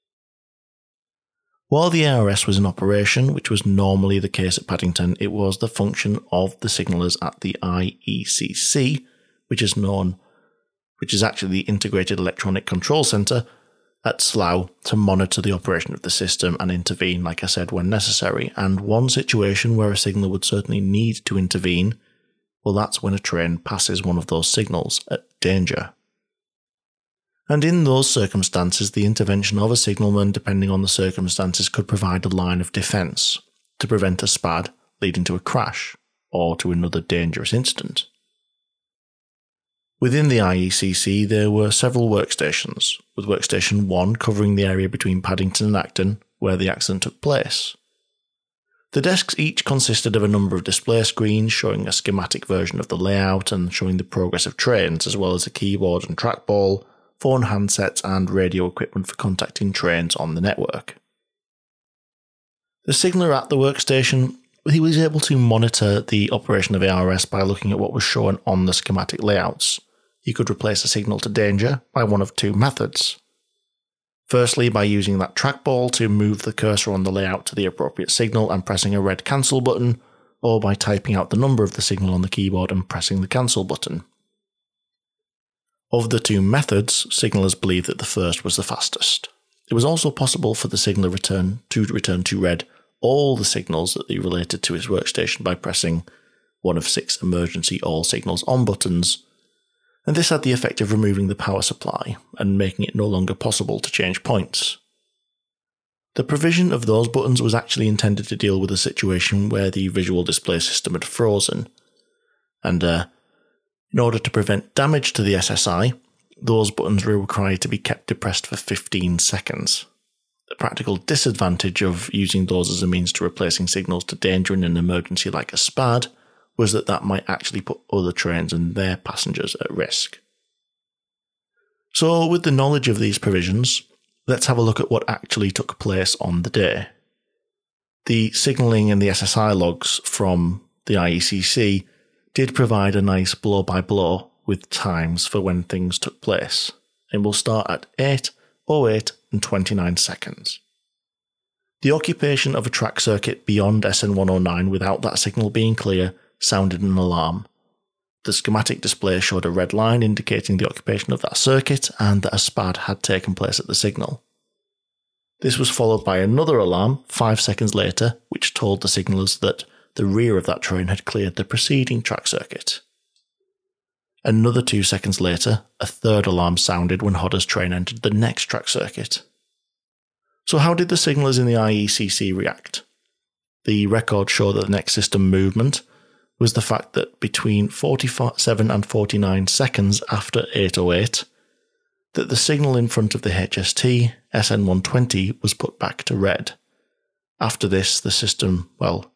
While the A R S was in operation, which was normally the case at Paddington, it was the function of the signallers at the I E C C, which is known, which is actually the Integrated Electronic Control Centre at Slough, to monitor the operation of the system and intervene, like I said, when necessary. And one situation where a signaller would certainly need to intervene, well, that's when a train passes one of those signals at danger. And in those circumstances, the intervention of a signalman, depending on the circumstances, could provide a line of defence to prevent a SPAD leading to a crash or to another dangerous incident. Within the I E C C, there were several workstations, with Workstation one covering the area between Paddington and Acton, where the accident took place. The desks each consisted of a number of display screens showing a schematic version of the layout and showing the progress of trains, as well as a keyboard and trackball, phone handsets and radio equipment for contacting trains on the network. The signaller at the workstation, he was able to monitor the operation of A R S by looking at what was shown on the schematic layouts. He could replace a signal to danger by one of two methods. Firstly, by using that trackball to move the cursor on the layout to the appropriate signal and pressing a red cancel button, or by typing out the number of the signal on the keyboard and pressing the cancel button. Of the two methods, signallers believed that the first was the fastest. It was also possible for the signaller return to return to red all the signals that they related to his workstation by pressing one of six emergency all signals on buttons, and this had the effect of removing the power supply and making it no longer possible to change points. The provision of those buttons was actually intended to deal with a situation where the visual display system had frozen, and uh, in order to prevent damage to the S S I, those buttons were required to be kept depressed for fifteen seconds. The practical disadvantage of using those as a means to replacing signals to danger in an emergency like a SPAD was that that might actually put other trains and their passengers at risk. So, with the knowledge of these provisions, let's have a look at what actually took place on the day. The signalling and the S S I logs from the I E C C did provide a nice blow-by-blow with times for when things took place, and we'll start at eight oh eight and twenty-nine seconds. The occupation of a track circuit beyond S N one oh nine without that signal being clear sounded an alarm. The schematic display showed a red line indicating the occupation of that circuit and that a SPAD had taken place at the signal. This was followed by another alarm five seconds later, which told the signallers that the rear of that train had cleared the preceding track circuit. Another two seconds later, a third alarm sounded when Hodder's train entered the next track circuit. So how did the signallers in the I E C C react? The records show that the next system movement was the fact that between forty-seven and forty-nine seconds after eight oh eight, that the signal in front of the H S T, S N one twenty, was put back to red. After this, the system, well,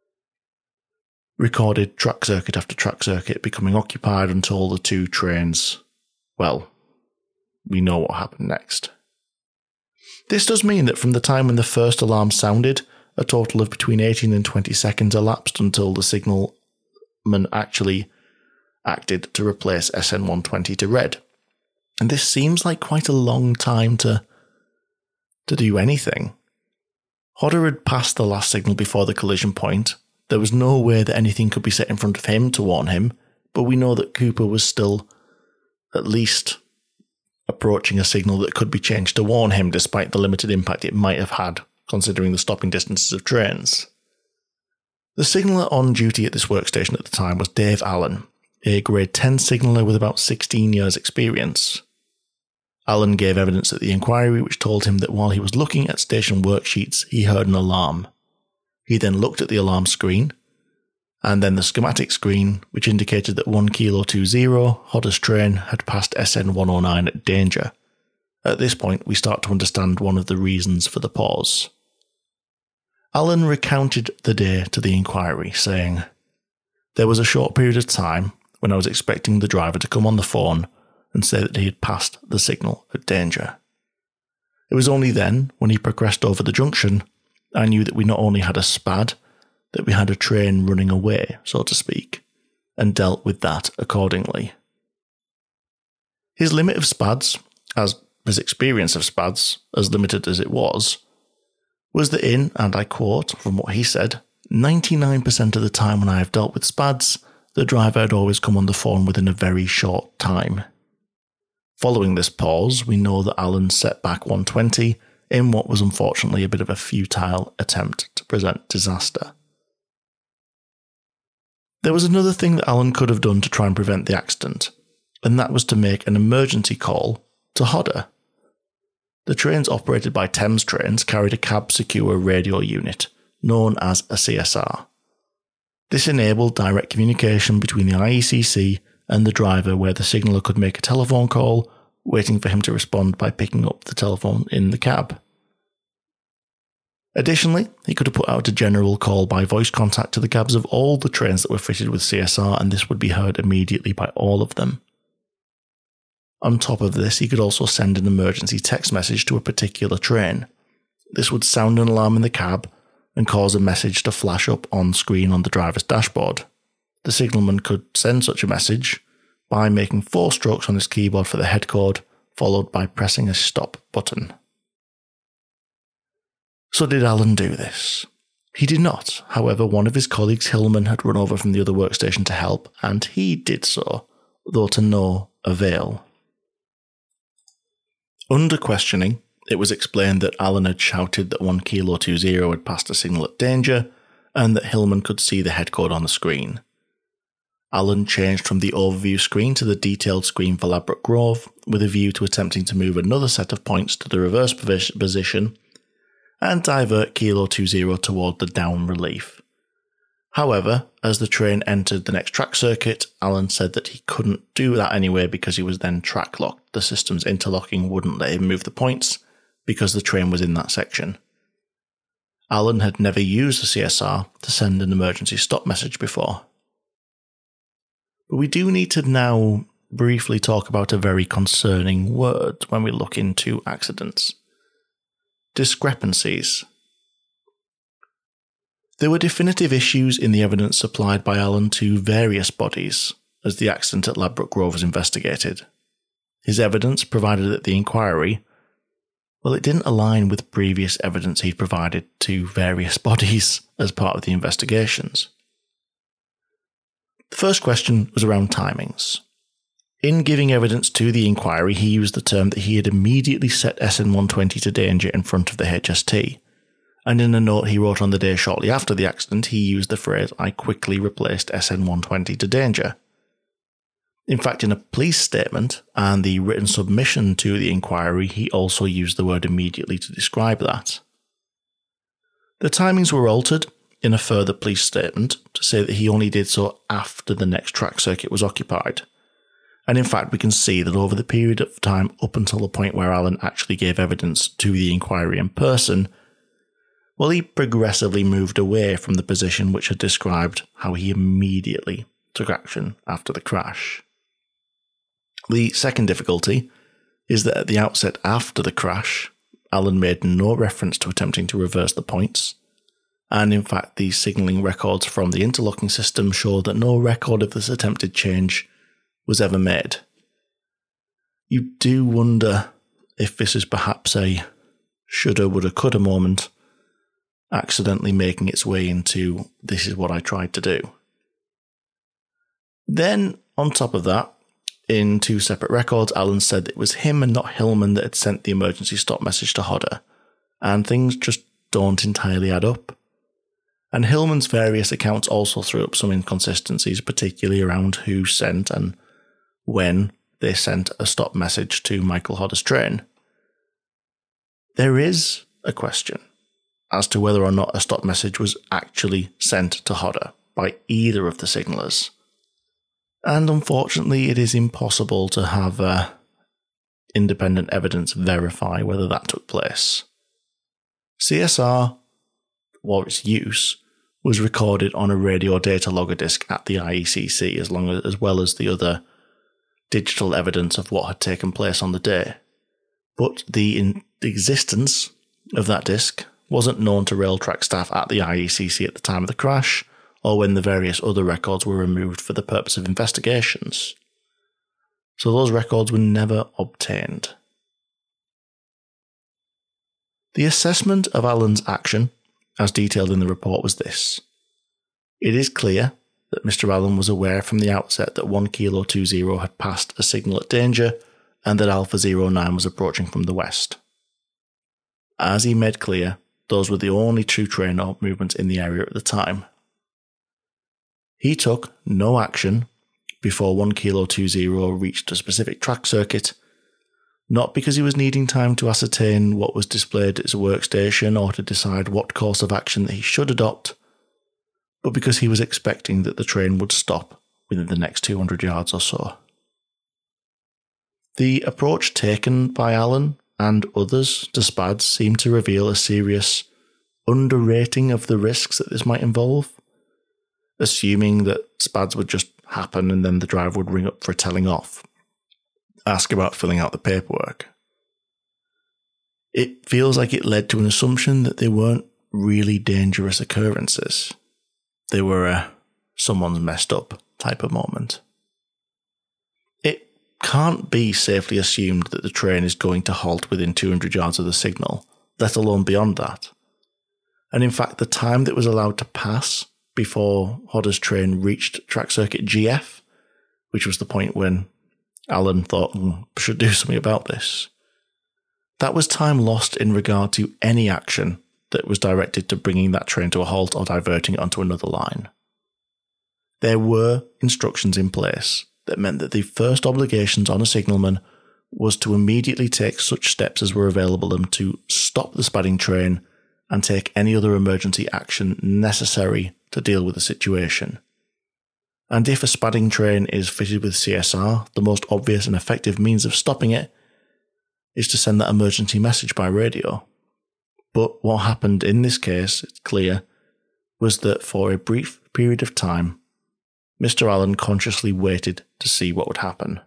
recorded track circuit after track circuit becoming occupied until the two trains, well, we know what happened next. This does mean that from the time when the first alarm sounded, a total of between eighteen and twenty seconds elapsed until the signalman actually acted to replace S N one twenty to red. And this seems like quite a long time to, to do anything. Hodder had passed the last signal before the collision point. There was no way that anything could be set in front of him to warn him, but we know that Cooper was still at least approaching a signal that could be changed to warn him despite the limited impact it might have had, considering the stopping distances of trains. The signaller on duty at this workstation at the time was Dave Allen, a grade ten signaller with about sixteen years experience. Allen gave evidence at the inquiry which told him that while he was looking at station worksheets, he heard an alarm. He then looked at the alarm screen, and then the schematic screen, which indicated that one Kilo two zero, Hodder's train, had passed S N one oh nine at danger. At this point, we start to understand one of the reasons for the pause. Alan recounted the day to the inquiry, saying, "There was a short period of time when I was expecting the driver to come on the phone and say that he had passed the signal at danger. It was only then, when he progressed over the junction, I knew that we not only had a SPAD, that we had a train running away, so to speak, and dealt with that accordingly." His limit of SPADs, as his experience of SPADs, as limited as it was, was that in, and I quote from what he said, ninety-nine percent of the time when I have dealt with SPADs, the driver had always come on the phone within a very short time. Following this pause, we know that Alan set back one twenty in what was unfortunately a bit of a futile attempt to prevent disaster. There was another thing that Alan could have done to try and prevent the accident, and that was to make an emergency call to Hodder. The trains operated by Thames Trains carried a cab secure radio unit, known as a C S R. This enabled direct communication between the I E C C and the driver, where the signaller could make a telephone call, waiting for him to respond by picking up the telephone in the cab. Additionally, he could have put out a general call by voice contact to the cabs of all the trains that were fitted with C S R, and this would be heard immediately by all of them. On top of this, he could also send an emergency text message to a particular train. This would sound an alarm in the cab and cause a message to flash up on screen on the driver's dashboard. The signalman could send such a message by making four strokes on his keyboard for the head code, followed by pressing a stop button. So did Alan do this? He did not. However, one of his colleagues, Hillman, had run over from the other workstation to help, and he did so, though to no avail. Under questioning, it was explained that Alan had shouted that one Kilo two zero had passed a signal at danger, and that Hillman could see the head code on the screen. Alan changed from the overview screen to the detailed screen for Ladbroke Grove, with a view to attempting to move another set of points to the reverse position and divert Kilo two zero toward the down relief. However, as the train entered the next track circuit, Alan said that he couldn't do that anyway because he was then track locked. The system's interlocking wouldn't let him move the points because the train was in that section. Alan had never used the C S R to send an emergency stop message before. But we do need to now briefly talk about a very concerning word when we look into accidents. Discrepancies. There were definitive issues in the evidence supplied by Alan to various bodies as the accident at Ladbroke Grove was investigated. His evidence provided at the inquiry, well, it didn't align with previous evidence he'd provided to various bodies as part of the investigations. The first question was around timings. In giving evidence to the inquiry, he used the term that he had immediately set S N one twenty to danger in front of the H S T, and in a note he wrote on the day shortly after the accident, he used the phrase, "I quickly replaced S N one twenty to danger." In fact, in a police statement and the written submission to the inquiry, he also used the word immediately to describe that. The timings were altered in a further police statement to say that he only did so after the next track circuit was occupied. And in fact, we can see that over the period of time up until the point where Alan actually gave evidence to the inquiry in person, well, he progressively moved away from the position which had described how he immediately took action after the crash. The second difficulty is that at the outset after the crash, Alan made no reference to attempting to reverse the points, and in fact the signalling records from the interlocking system show that no record of this attempted change was ever made. You do wonder if this is perhaps a shoulda, woulda, coulda moment, accidentally making its way into "this is what I tried to do." Then, on top of that, in two separate records, Alan said that it was him and not Hillman that had sent the emergency stop message to Hodder, and things just don't entirely add up. And Hillman's various accounts also threw up some inconsistencies, particularly around who sent and when they sent a stop message to Michael Hodder's train. There is a question as to whether or not a stop message was actually sent to Hodder, by either of the signallers. And unfortunately, it is impossible to have uh, independent evidence verify whether that took place. C S R, or its use, was recorded on a radio data logger disk at the I E C C, as, long as, as well as the other digital evidence of what had taken place on the day. But the, in, the existence of that disk wasn't known to Railtrack staff at the I E C C at the time of the crash, or when the various other records were removed for the purpose of investigations. So those records were never obtained. The assessment of Allen's action, as detailed in the report, was this. It is clear that Mister Allen was aware from the outset that one Kilo two zero had passed a signal at danger and that Alpha zero nine was approaching from the west. As he made clear, those were the only two train movements in the area at the time. He took no action before one Kilo two zero reached a specific track circuit, not because he was needing time to ascertain what was displayed at his workstation or to decide what course of action that he should adopt, but because he was expecting that the train would stop within the next two hundred yards or so. The approach taken by Allen and others to SPADs seemed to reveal a serious underrating of the risks that this might involve, assuming that SPADs would just happen and then the driver would ring up for a telling off, ask about filling out the paperwork. It feels like it led to an assumption that they weren't really dangerous occurrences. They were a someone's messed up type of moment. It can't be safely assumed that the train is going to halt within two hundred yards of the signal, let alone beyond that. And in fact, the time that was allowed to pass before Hodder's train reached track circuit G F, which was the point when Allen thought, mm, I should do something about this, that was time lost in regard to any action that was directed to bringing that train to a halt or diverting it onto another line. There were instructions in place that meant that the first obligations on a signalman was to immediately take such steps as were available to them to stop the spadding train and take any other emergency action necessary to deal with the situation. And if a spadding train is fitted with C S R, the most obvious and effective means of stopping it is to send that emergency message by radio. But what happened in this case, it's clear, was that for a brief period of time, Mister Allen consciously waited to see what would happen.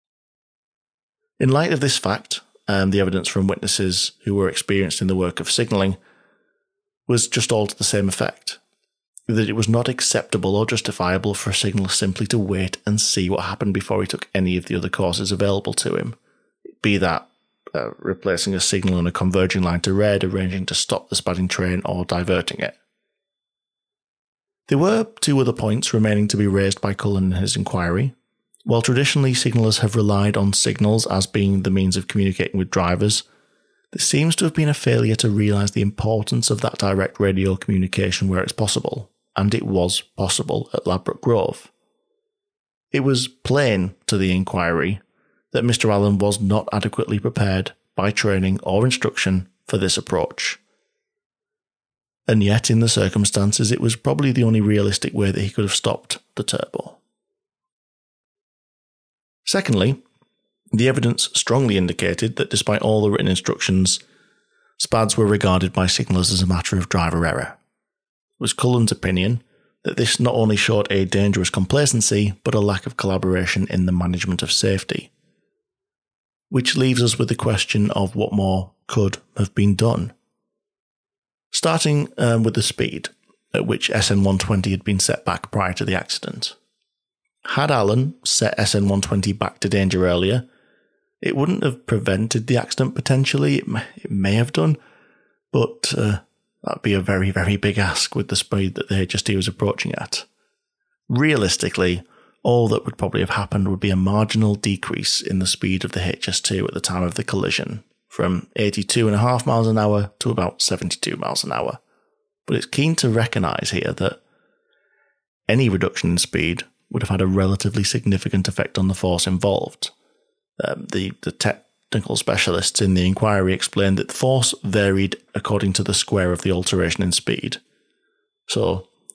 In light of this fact, and the evidence from witnesses who were experienced in the work of signalling was just all to the same effect, that it was not acceptable or justifiable for a signaller simply to wait and see what happened before he took any of the other courses available to him, be that uh, replacing a signal on a converging line to red, arranging to stop the spadding train, or diverting it. There were two other points remaining to be raised by Cullen in his inquiry. While traditionally signallers have relied on signals as being the means of communicating with drivers, there seems to have been a failure to realise the importance of that direct radio communication where it's possible, and it was possible at Ladbroke Grove. It was plain to the inquiry that Mister Allen was not adequately prepared by training or instruction for this approach. And yet, in the circumstances, it was probably the only realistic way that he could have stopped the turbo. Secondly, the evidence strongly indicated that despite all the written instructions, SPADs were regarded by signallers as a matter of driver error. It was Cullen's opinion that this not only showed a dangerous complacency, but a lack of collaboration in the management of safety. Which leaves us with the question of what more could have been done. Starting um, with the speed at which S N one twenty had been set back prior to the accident. Had Allen set S N one twenty back to danger earlier, it wouldn't have prevented the accident potentially. It may, it may have done, but uh, that'd be a very, very big ask with the speed that the H S T was approaching at. Realistically, all that would probably have happened would be a marginal decrease in the speed of the H S two at the time of the collision, from eighty-two point five miles an hour to about seventy-two miles an hour. But it's keen to recognise here that any reduction in speed would have had a relatively significant effect on the force involved. Um, the, the technical specialists in the inquiry explained that the force varied according to the square of the alteration in speed. So,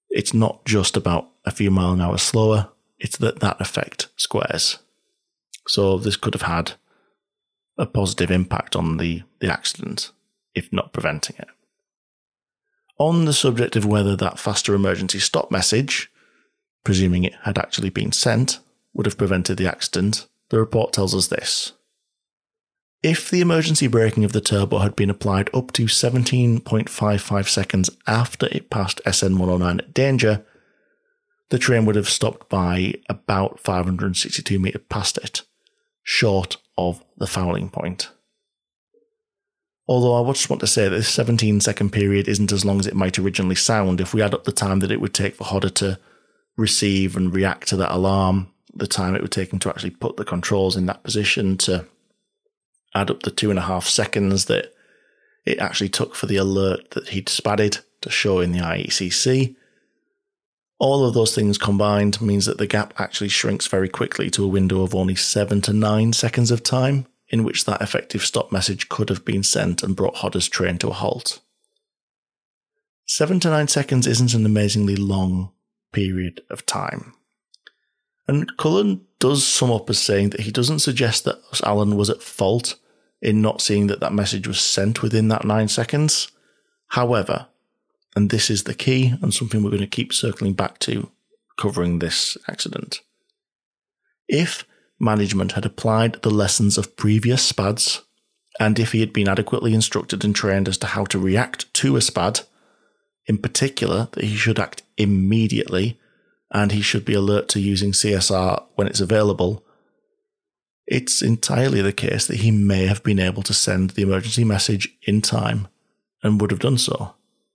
It's not just about a few mile an hour slower, it's that that effect squares. So this could have had a positive impact on the, the accident, if not preventing it. On the subject of whether that faster emergency stop message, presuming it had actually been sent, would have prevented the accident, the report tells us this. If the emergency braking of the turbo had been applied up to seventeen point five five seconds after it passed S N one oh nine at danger, the train would have stopped by about five hundred sixty-two metres past it, short of the fouling point. Although I just want to say that this seventeen second period isn't as long as it might originally sound if we add up the time that it would take for Hodder to receive and react to that alarm, the time it would take him to actually put the controls in that position, to add up the two and a half seconds that it actually took for the alert that he'd spadded to show in the I E C C. All of those things combined means that the gap actually shrinks very quickly to a window of only seven to nine seconds of time in which that effective stop message could have been sent and brought Hodder's train to a halt. Seven to nine seconds isn't an amazingly long period of time. And Cullen does sum up as saying that he doesn't suggest that Alan was at fault in not seeing that that message was sent within that nine seconds. However, and this is the key and something we're going to keep circling back to covering this accident, if management had applied the lessons of previous SPADs, and if he had been adequately instructed and trained as to how to react to a SPAD, in particular that he should act immediately and he should be alert to using C S R when it's available, it's entirely the case that he may have been able to send the emergency message in time and would have done so.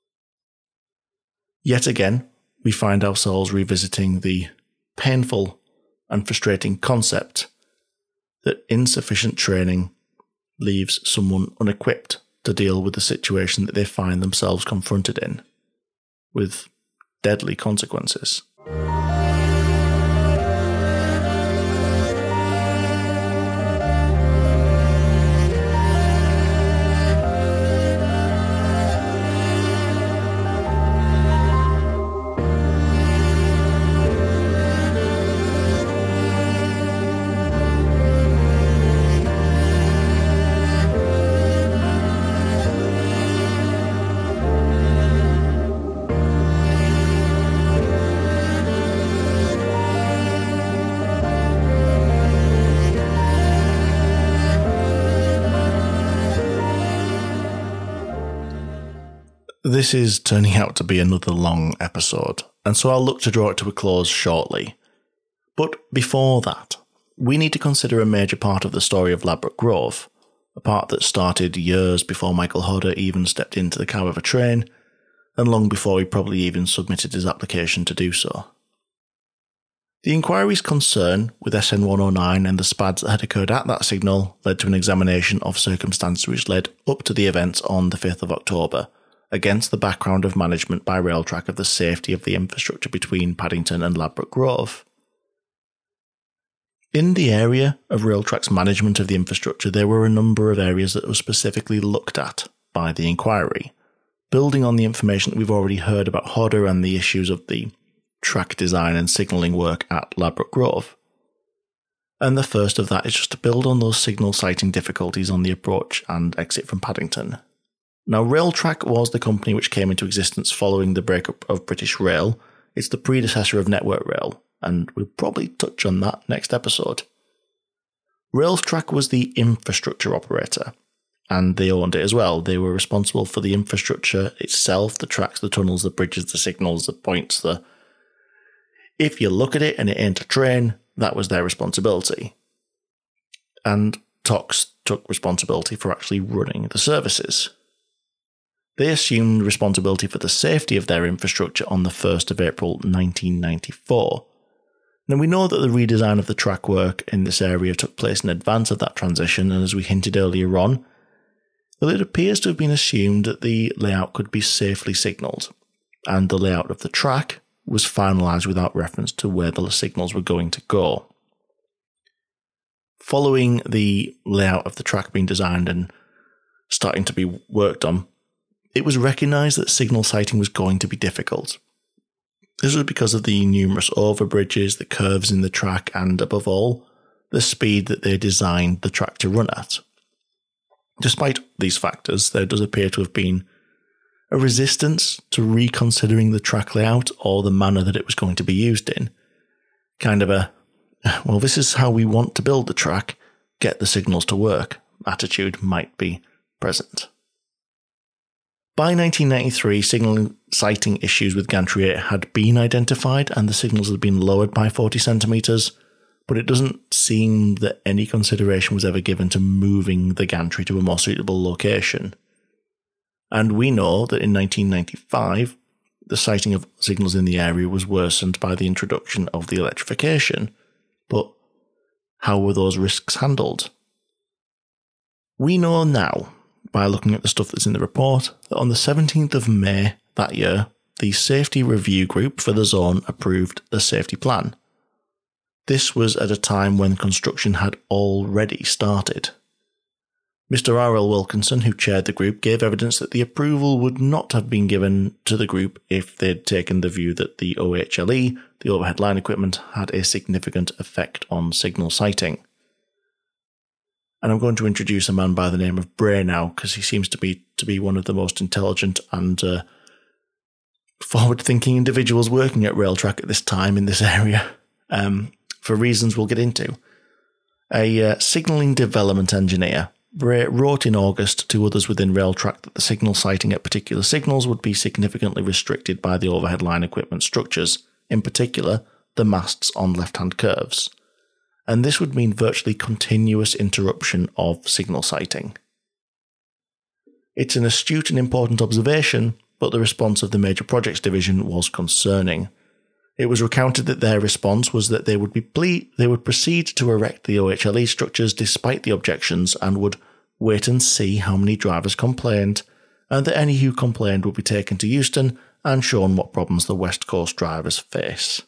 Yet again, we find ourselves revisiting the painful and frustrating concept that insufficient training leaves someone unequipped to deal with the situation that they find themselves confronted in, with deadly consequences. This is turning out to be another long episode, and so I'll look to draw it to a close shortly. But before that, we need to consider a major part of the story of Ladbroke Grove, a part that started years before Michael Hodder even stepped into the cab of a train, and long before he probably even submitted his application to do so. The inquiry's concern with S N one oh nine and the SPADs that had occurred at that signal led to an examination of circumstances which led up to the events on the fifth of October, against the background of management by Railtrack of the safety of the infrastructure between Paddington and Ladbroke Grove. In the area of Railtrack's management of the infrastructure, there were a number of areas that were specifically looked at by the inquiry, building on the information that we've already heard about Hodder and the issues of the track design and signalling work at Ladbroke Grove. And the first of that is just to build on those signal sighting difficulties on the approach and exit from Paddington. Now, Railtrack was the company which came into existence following the breakup of British Rail. It's the predecessor of Network Rail, and we'll probably touch on that next episode. Railtrack was the infrastructure operator, and they owned it as well. They were responsible for the infrastructure itself, the tracks, the tunnels, the bridges, the signals, the points, the... If you look at it and it ain't a train, that was their responsibility. And Tox took responsibility for actually running the services. They assumed responsibility for the safety of their infrastructure on the first of April nineteen ninety-four. Now, we know that the redesign of the track work in this area took place in advance of that transition, and as we hinted earlier on, well, it appears to have been assumed that the layout could be safely signalled, and the layout of the track was finalised without reference to where the signals were going to go. Following the layout of the track being designed and starting to be worked on, it was recognised that signal sighting was going to be difficult. This was because of the numerous overbridges, the curves in the track, and above all, the speed that they designed the track to run at. Despite these factors, there does appear to have been a resistance to reconsidering the track layout or the manner that it was going to be used in. Kind of a, well, this is how we want to build the track, get the signals to work attitude might be present. By nineteen ninety-three, signal sighting issues with Gantry eight had been identified and the signals had been lowered by forty centimetres, but it doesn't seem that any consideration was ever given to moving the gantry to a more suitable location. And we know that in nineteen ninety-five, the sighting of signals in the area was worsened by the introduction of the electrification. But how were those risks handled? We know now, by looking at the stuff that's in the report, that on the seventeenth of May that year, the Safety Review Group for the zone approved the safety plan. This was at a time when construction had already started. Mister R L Wilkinson, who chaired the group, gave evidence that the approval would not have been given to the group if they'd taken the view that the O H L E, the overhead line equipment, had a significant effect on signal sighting. And I'm going to introduce a man by the name of Bray now, because he seems to be to be one of the most intelligent and uh, forward-thinking individuals working at Railtrack at this time in this area, um, for reasons we'll get into. A uh, signalling development engineer, Bray wrote in August to others within Railtrack that the signal sighting at particular signals would be significantly restricted by the overhead line equipment structures, in particular the masts on left-hand curves. And this would mean virtually continuous interruption of signal sighting. It's an astute and important observation, but the response of the Major Projects Division was concerning. It was recounted that their response was that they would be ple- they would proceed to erect the O H L E structures despite the objections and would wait and see how many drivers complained, and that any who complained would be taken to Euston and shown what problems the West Coast drivers face.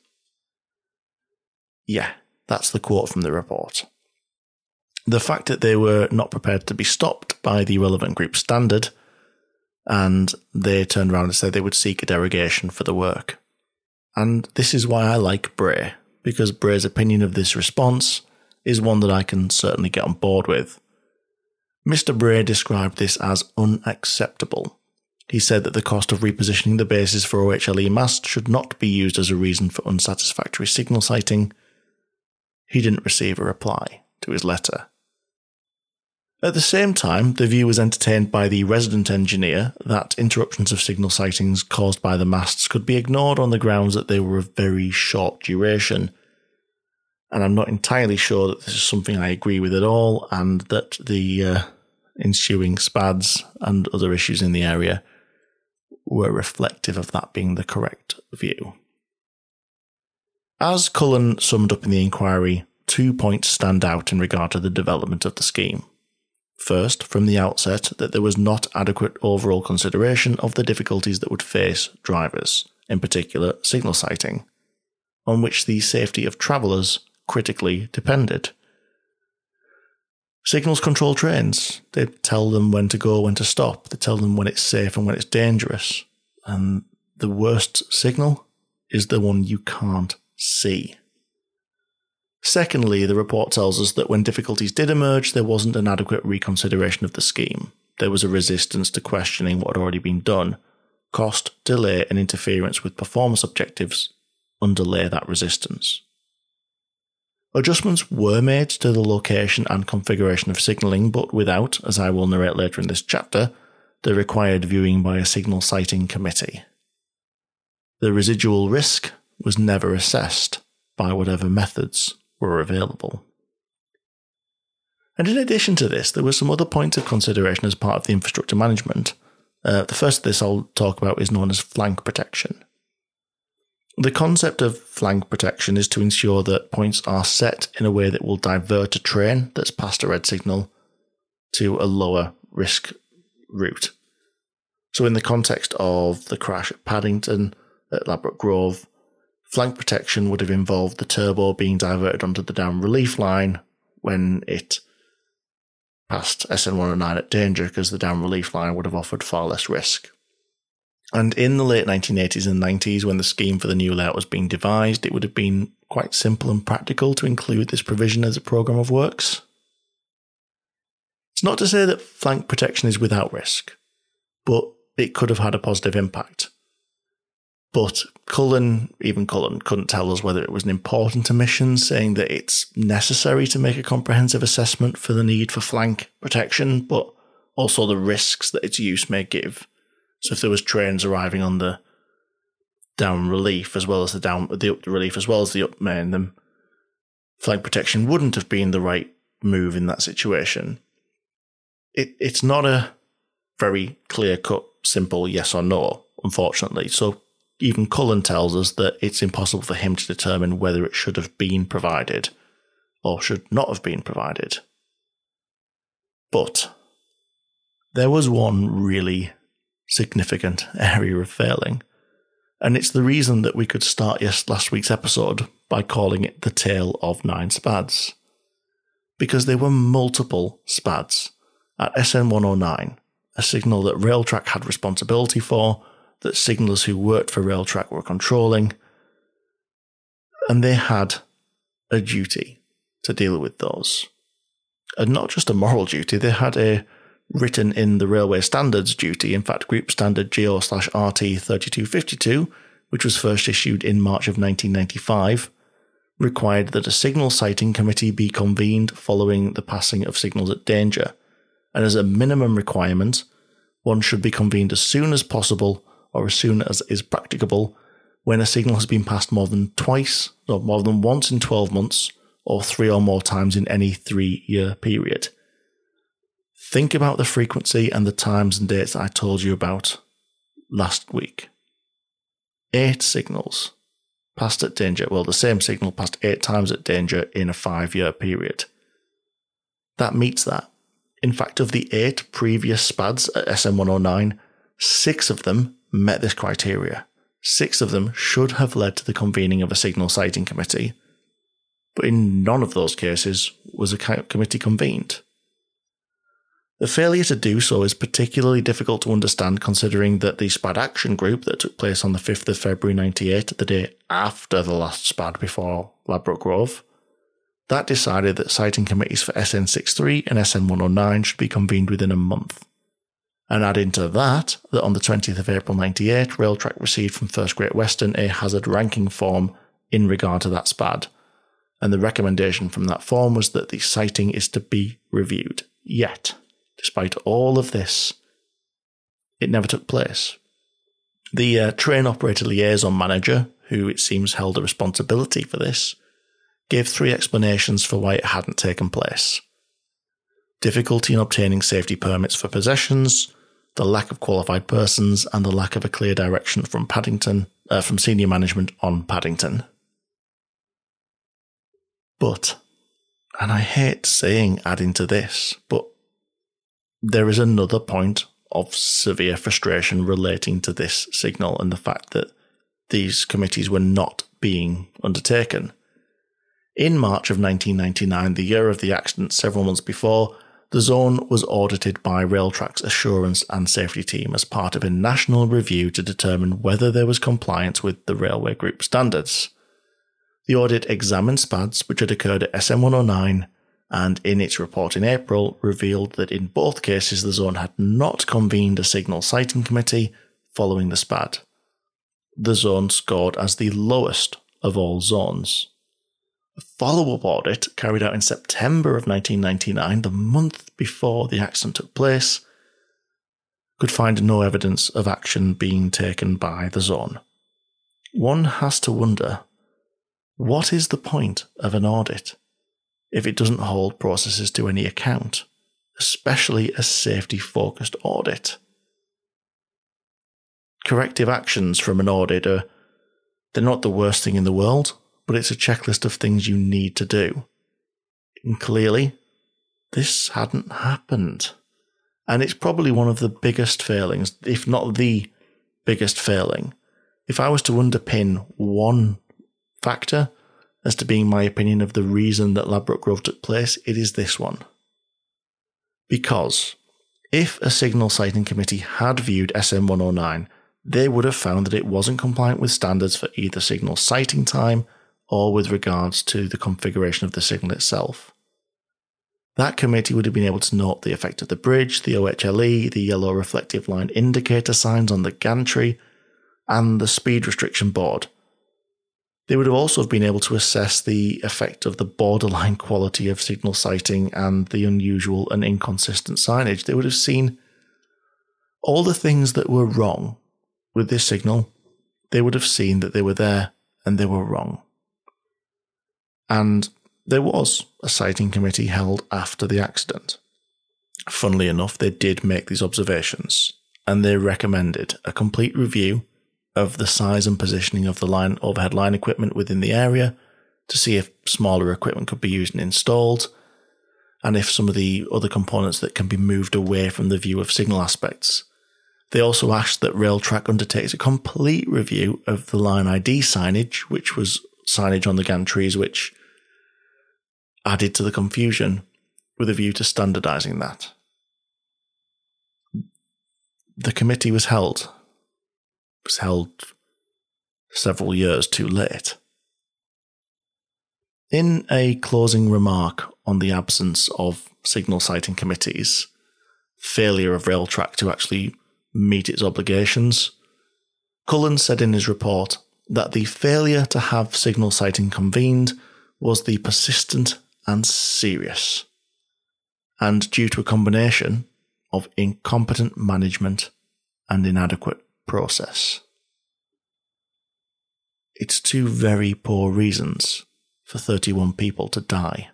Yeah. That's the quote from the report. The fact that they were not prepared to be stopped by the relevant group standard, and they turned around and said they would seek a derogation for the work. And this is why I like Bray, because Bray's opinion of this response is one that I can certainly get on board with. Mister Bray described this as unacceptable. He said that the cost of repositioning the bases for O H L E masts should not be used as a reason for unsatisfactory signal sighting. He didn't receive a reply to his letter. At the same time, the view was entertained by the resident engineer that interruptions of signal sightings caused by the masts could be ignored on the grounds that they were of very short duration. And I'm not entirely sure that this is something I agree with at all, and that the uh, ensuing spads and other issues in the area were reflective of that being the correct view. As Cullen summed up in the inquiry, two points stand out in regard to the development of the scheme. First, from the outset, that there was not adequate overall consideration of the difficulties that would face drivers, in particular signal sighting, on which the safety of travellers critically depended. Signals control trains. They tell them when to go, when to stop. They tell them when it's safe and when it's dangerous. And the worst signal is the one you can't see. Secondly, the report tells us that when difficulties did emerge, there wasn't an adequate reconsideration of the scheme. There was a resistance to questioning what had already been done. Cost, delay, and interference with performance objectives underlay that resistance. Adjustments were made to the location and configuration of signalling, but without, as I will narrate later in this chapter, the required viewing by a signal sighting committee. The residual risk was never assessed by whatever methods were available. And in addition to this, there were some other points of consideration as part of the infrastructure management. Uh, the first of this I'll talk about is known as flank protection. The concept of flank protection is to ensure that points are set in a way that will divert a train that's past a red signal to a lower risk route. So in the context of the crash at Paddington, at Ladbroke Grove, flank protection would have involved the turbo being diverted onto the down relief line when it passed S N one oh nine at danger, because the down relief line would have offered far less risk. And in the late nineteen eighties and nineties, when the scheme for the new layout was being devised, it would have been quite simple and practical to include this provision as a programme of works. It's not to say that flank protection is without risk, but it could have had a positive impact. But Cullen, even Cullen, couldn't tell us whether it was an important omission, saying that it's necessary to make a comprehensive assessment for the need for flank protection, but also the risks that its use may give. So if there was trains arriving on the down relief as well as the down the up relief as well as the up main, then flank protection wouldn't have been the right move in that situation. It it's not a very clear-cut, simple yes or no, unfortunately. So even Cullen tells us that it's impossible for him to determine whether it should have been provided or should not have been provided. But there was one really significant area of failing, and it's the reason that we could start yes last week's episode by calling it the Tale of Nine Spads. Because there were multiple spads at S N one oh nine, a signal that Railtrack had responsibility for, that signallers who worked for Railtrack were controlling, and they had a duty to deal with those. And not just a moral duty, they had a written in the railway standards duty. In fact, Group Standard G O slash R T thirty-two fifty-two, which was first issued in March of nineteen ninety-five, required that a signal sighting committee be convened following the passing of signals at danger, and as a minimum requirement, one should be convened as soon as possible or as soon as is practicable when a signal has been passed more than twice, or more than once in twelve months, or three or more times in any three-year period. Think about the frequency and the times and dates that I told you about last week. Eight signals passed at danger. Well, the same signal passed eight times at danger in a five-year period. That meets that. In fact, of the eight previous spads at S N one oh nine, six of them met this criteria. Six of them should have led to the convening of a signal sighting committee. But in none of those cases was a committee convened. The failure to do so is particularly difficult to understand considering that the SPAD action group that took place on the fifth of February ninety-eight, the day after the last SPAD before Ladbroke Grove, that decided that sighting committees for S N sixty-three and S N one oh nine should be convened within a month. And add into that, that on the twentieth of April ninety-eight, Railtrack received from First Great Western a hazard ranking form in regard to that SPAD. And the recommendation from that form was that the sighting is to be reviewed. Yet, despite all of this, it never took place. The uh, train operator liaison manager, who it seems held a responsibility for this, gave three explanations for why it hadn't taken place. Difficulty in obtaining safety permits for possessions, the lack of qualified persons, and the lack of a clear direction from Paddington, uh, from senior management on Paddington. But, and I hate saying adding to this, but there is another point of severe frustration relating to this signal and the fact that these committees were not being undertaken. In March of nineteen ninety-nine, the year of the accident several months before, the zone was audited by Railtrack's assurance and safety team as part of a national review to determine whether there was compliance with the Railway Group standards. The audit examined SPADs which had occurred at S N one oh nine, and in its report in April revealed that in both cases the zone had not convened a signal sighting committee following the SPAD. The zone scored as the lowest of all zones. A follow-up audit carried out in September of nineteen ninety-nine, the month before the accident took place, could find no evidence of action being taken by the zone. One has to wonder, what is the point of an audit if it doesn't hold processes to any account, especially a safety-focused audit? Corrective actions from an audit are, they're not the worst thing in the world, but it's a checklist of things you need to do. And clearly, this hadn't happened. And it's probably one of the biggest failings, if not the biggest failing. If I was to underpin one factor as to being my opinion of the reason that Ladbroke Grove took place, it is this one. Because if a signal sighting committee had viewed S N one oh nine they would have found that it wasn't compliant with standards for either signal sighting time or with regards to the configuration of the signal itself. That committee would have been able to note the effect of the bridge, the O H L E, the yellow reflective line indicator signs on the gantry, and the speed restriction board. They would have also have been able to assess the effect of the borderline quality of signal sighting and the unusual and inconsistent signage. They would have seen all the things that were wrong with this signal. They would have seen that they were there and they were wrong. And there was a sighting committee held after the accident. Funnily enough, they did make these observations, and they recommended a complete review of the size and positioning of the line overhead line equipment within the area to see if smaller equipment could be used and installed, and if some of the other components that can be moved away from the view of signal aspects. They also asked that Railtrack undertakes a complete review of the line I D signage, which was signage on the gantries which added to the confusion, with a view to standardising that. The committee was held was held several years too late. In a closing remark on the absence of signal sighting committees, failure of Railtrack to actually meet its obligations, Cullen said in his report that the failure to have signal sighting convened was the persistent and serious, and due to a combination of incompetent management and inadequate process. It's two very poor reasons for thirty-one people to die.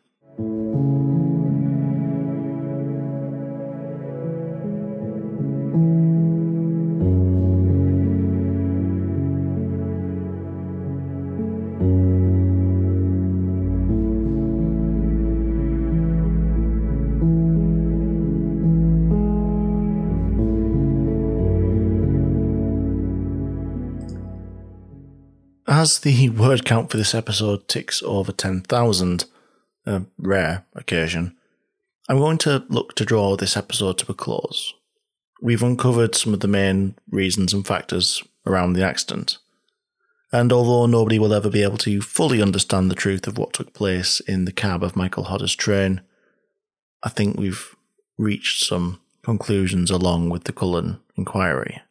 As the word count for this episode ticks over ten thousand, a rare occasion, I'm going to look to draw this episode to a close. We've uncovered some of the main reasons and factors around the accident, and although nobody will ever be able to fully understand the truth of what took place in the cab of Michael Hodder's train, I think we've reached some conclusions along with the Cullen inquiry.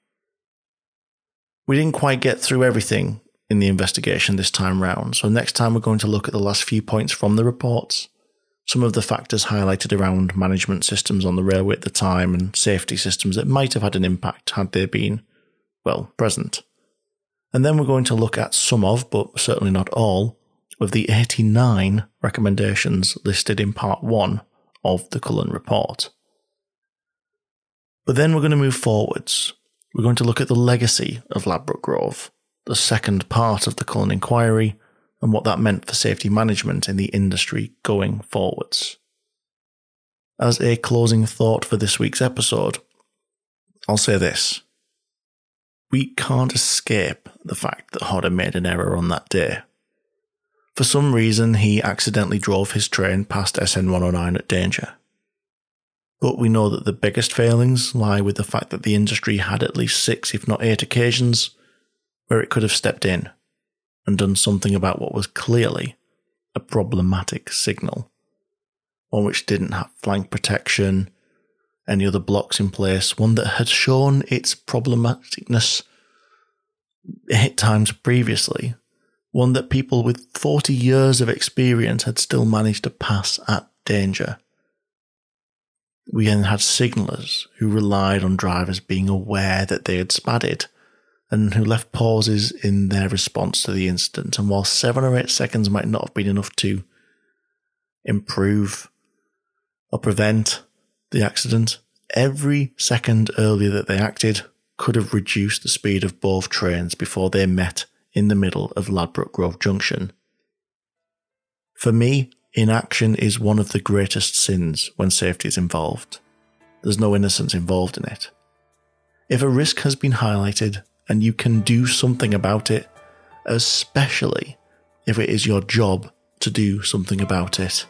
We didn't quite get through everything in the investigation this time round, so next time we're going to look at the last few points from the reports, some of the factors highlighted around management systems on the railway at the time and safety systems that might have had an impact had they been, well, present. And then we're going to look at some of, but certainly not all, of the eighty-nine recommendations listed in part one of the Cullen report. But then we're going to move forwards. We're going to look at the legacy of Ladbroke Grove, the second part of the Cullen inquiry, and what that meant for safety management in the industry going forwards. As a closing thought for this week's episode, I'll say this. We can't escape the fact that Hodder made an error on that day. For some reason, he accidentally drove his train past S N one oh nine at danger. But we know that the biggest failings lie with the fact that the industry had at least six, if not eight occasions where it could have stepped in and done something about what was clearly a problematic signal, one which didn't have flank protection, any other blocks in place, one that had shown its problematicness eight times previously, one that people with forty years of experience had still managed to pass at danger. We then had signallers who relied on drivers being aware that they had spadded, and who left pauses in their response to the incident. And while seven or eight seconds might not have been enough to improve or prevent the accident, every second earlier that they acted could have reduced the speed of both trains before they met in the middle of Ladbroke Grove Junction. For me, inaction is one of the greatest sins when safety is involved. There's no innocence involved in it. If a risk has been highlighted, and you can do something about it, especially if it is your job to do something about it,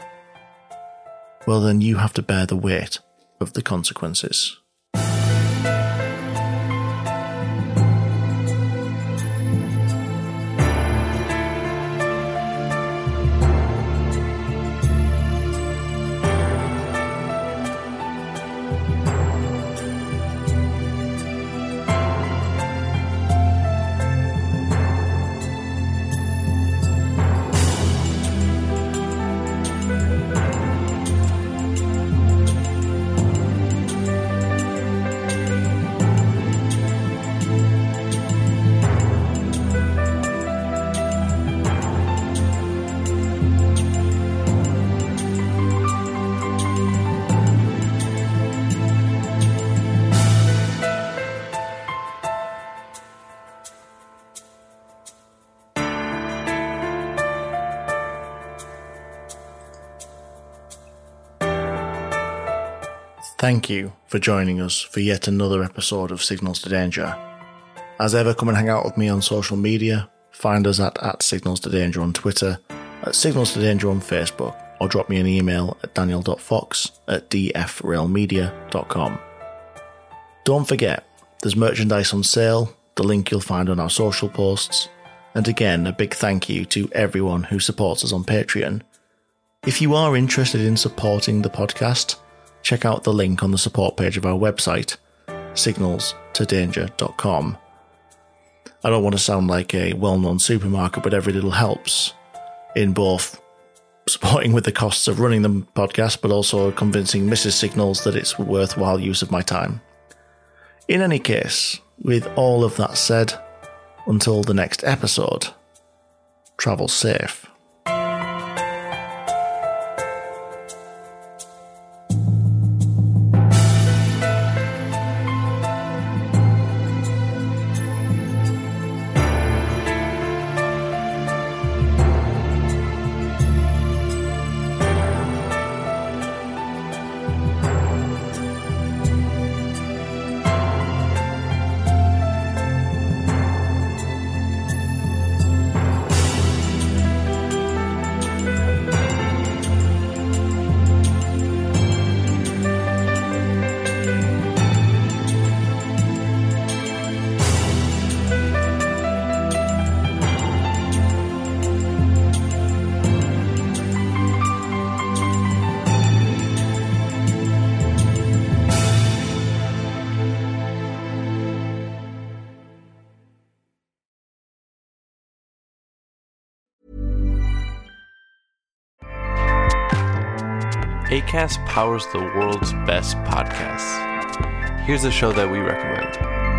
well then you have to bear the weight of the consequences. Thank you for joining us for yet another episode of Signals to Danger. As ever, come and hang out with me on social media. Find us at, at Signals to Danger on Twitter, at Signals to Danger on Facebook, or drop me an email at daniel dot fox at d f rail media dot com. Don't forget, there's merchandise on sale, the link you'll find on our social posts, and again, a big thank you to everyone who supports us on Patreon. If you are interested in supporting the podcast, check out the link on the support page of our website, signals to danger dot com. I don't want to sound like a well-known supermarket, but every little helps in both supporting with the costs of running the podcast, but also convincing Missus Signals that it's worthwhile use of my time. In any case, with all of that said, until the next episode, travel safe. Acast powers the world's best podcasts. Here's a show that we recommend.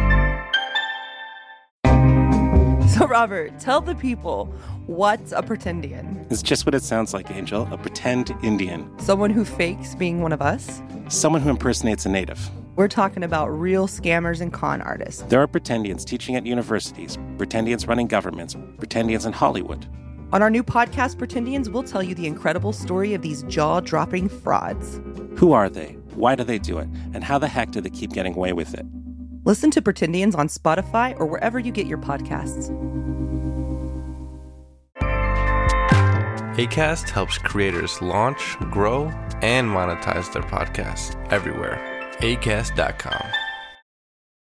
So, Robert, tell the people, what's a pretendian? It's just what it sounds like, Angel. A pretend Indian. Someone who fakes being one of us? Someone who impersonates a native. We're talking about real scammers and con artists. There are pretendians teaching at universities, pretendians running governments, pretendians in Hollywood. On our new podcast, Pretendians, we'll tell you the incredible story of these jaw-dropping frauds. Who are they? Why do they do it? And how the heck do they keep getting away with it? Listen to Pretendians on Spotify or wherever you get your podcasts. Acast helps creators launch, grow, and monetize their podcasts everywhere. acast dot com.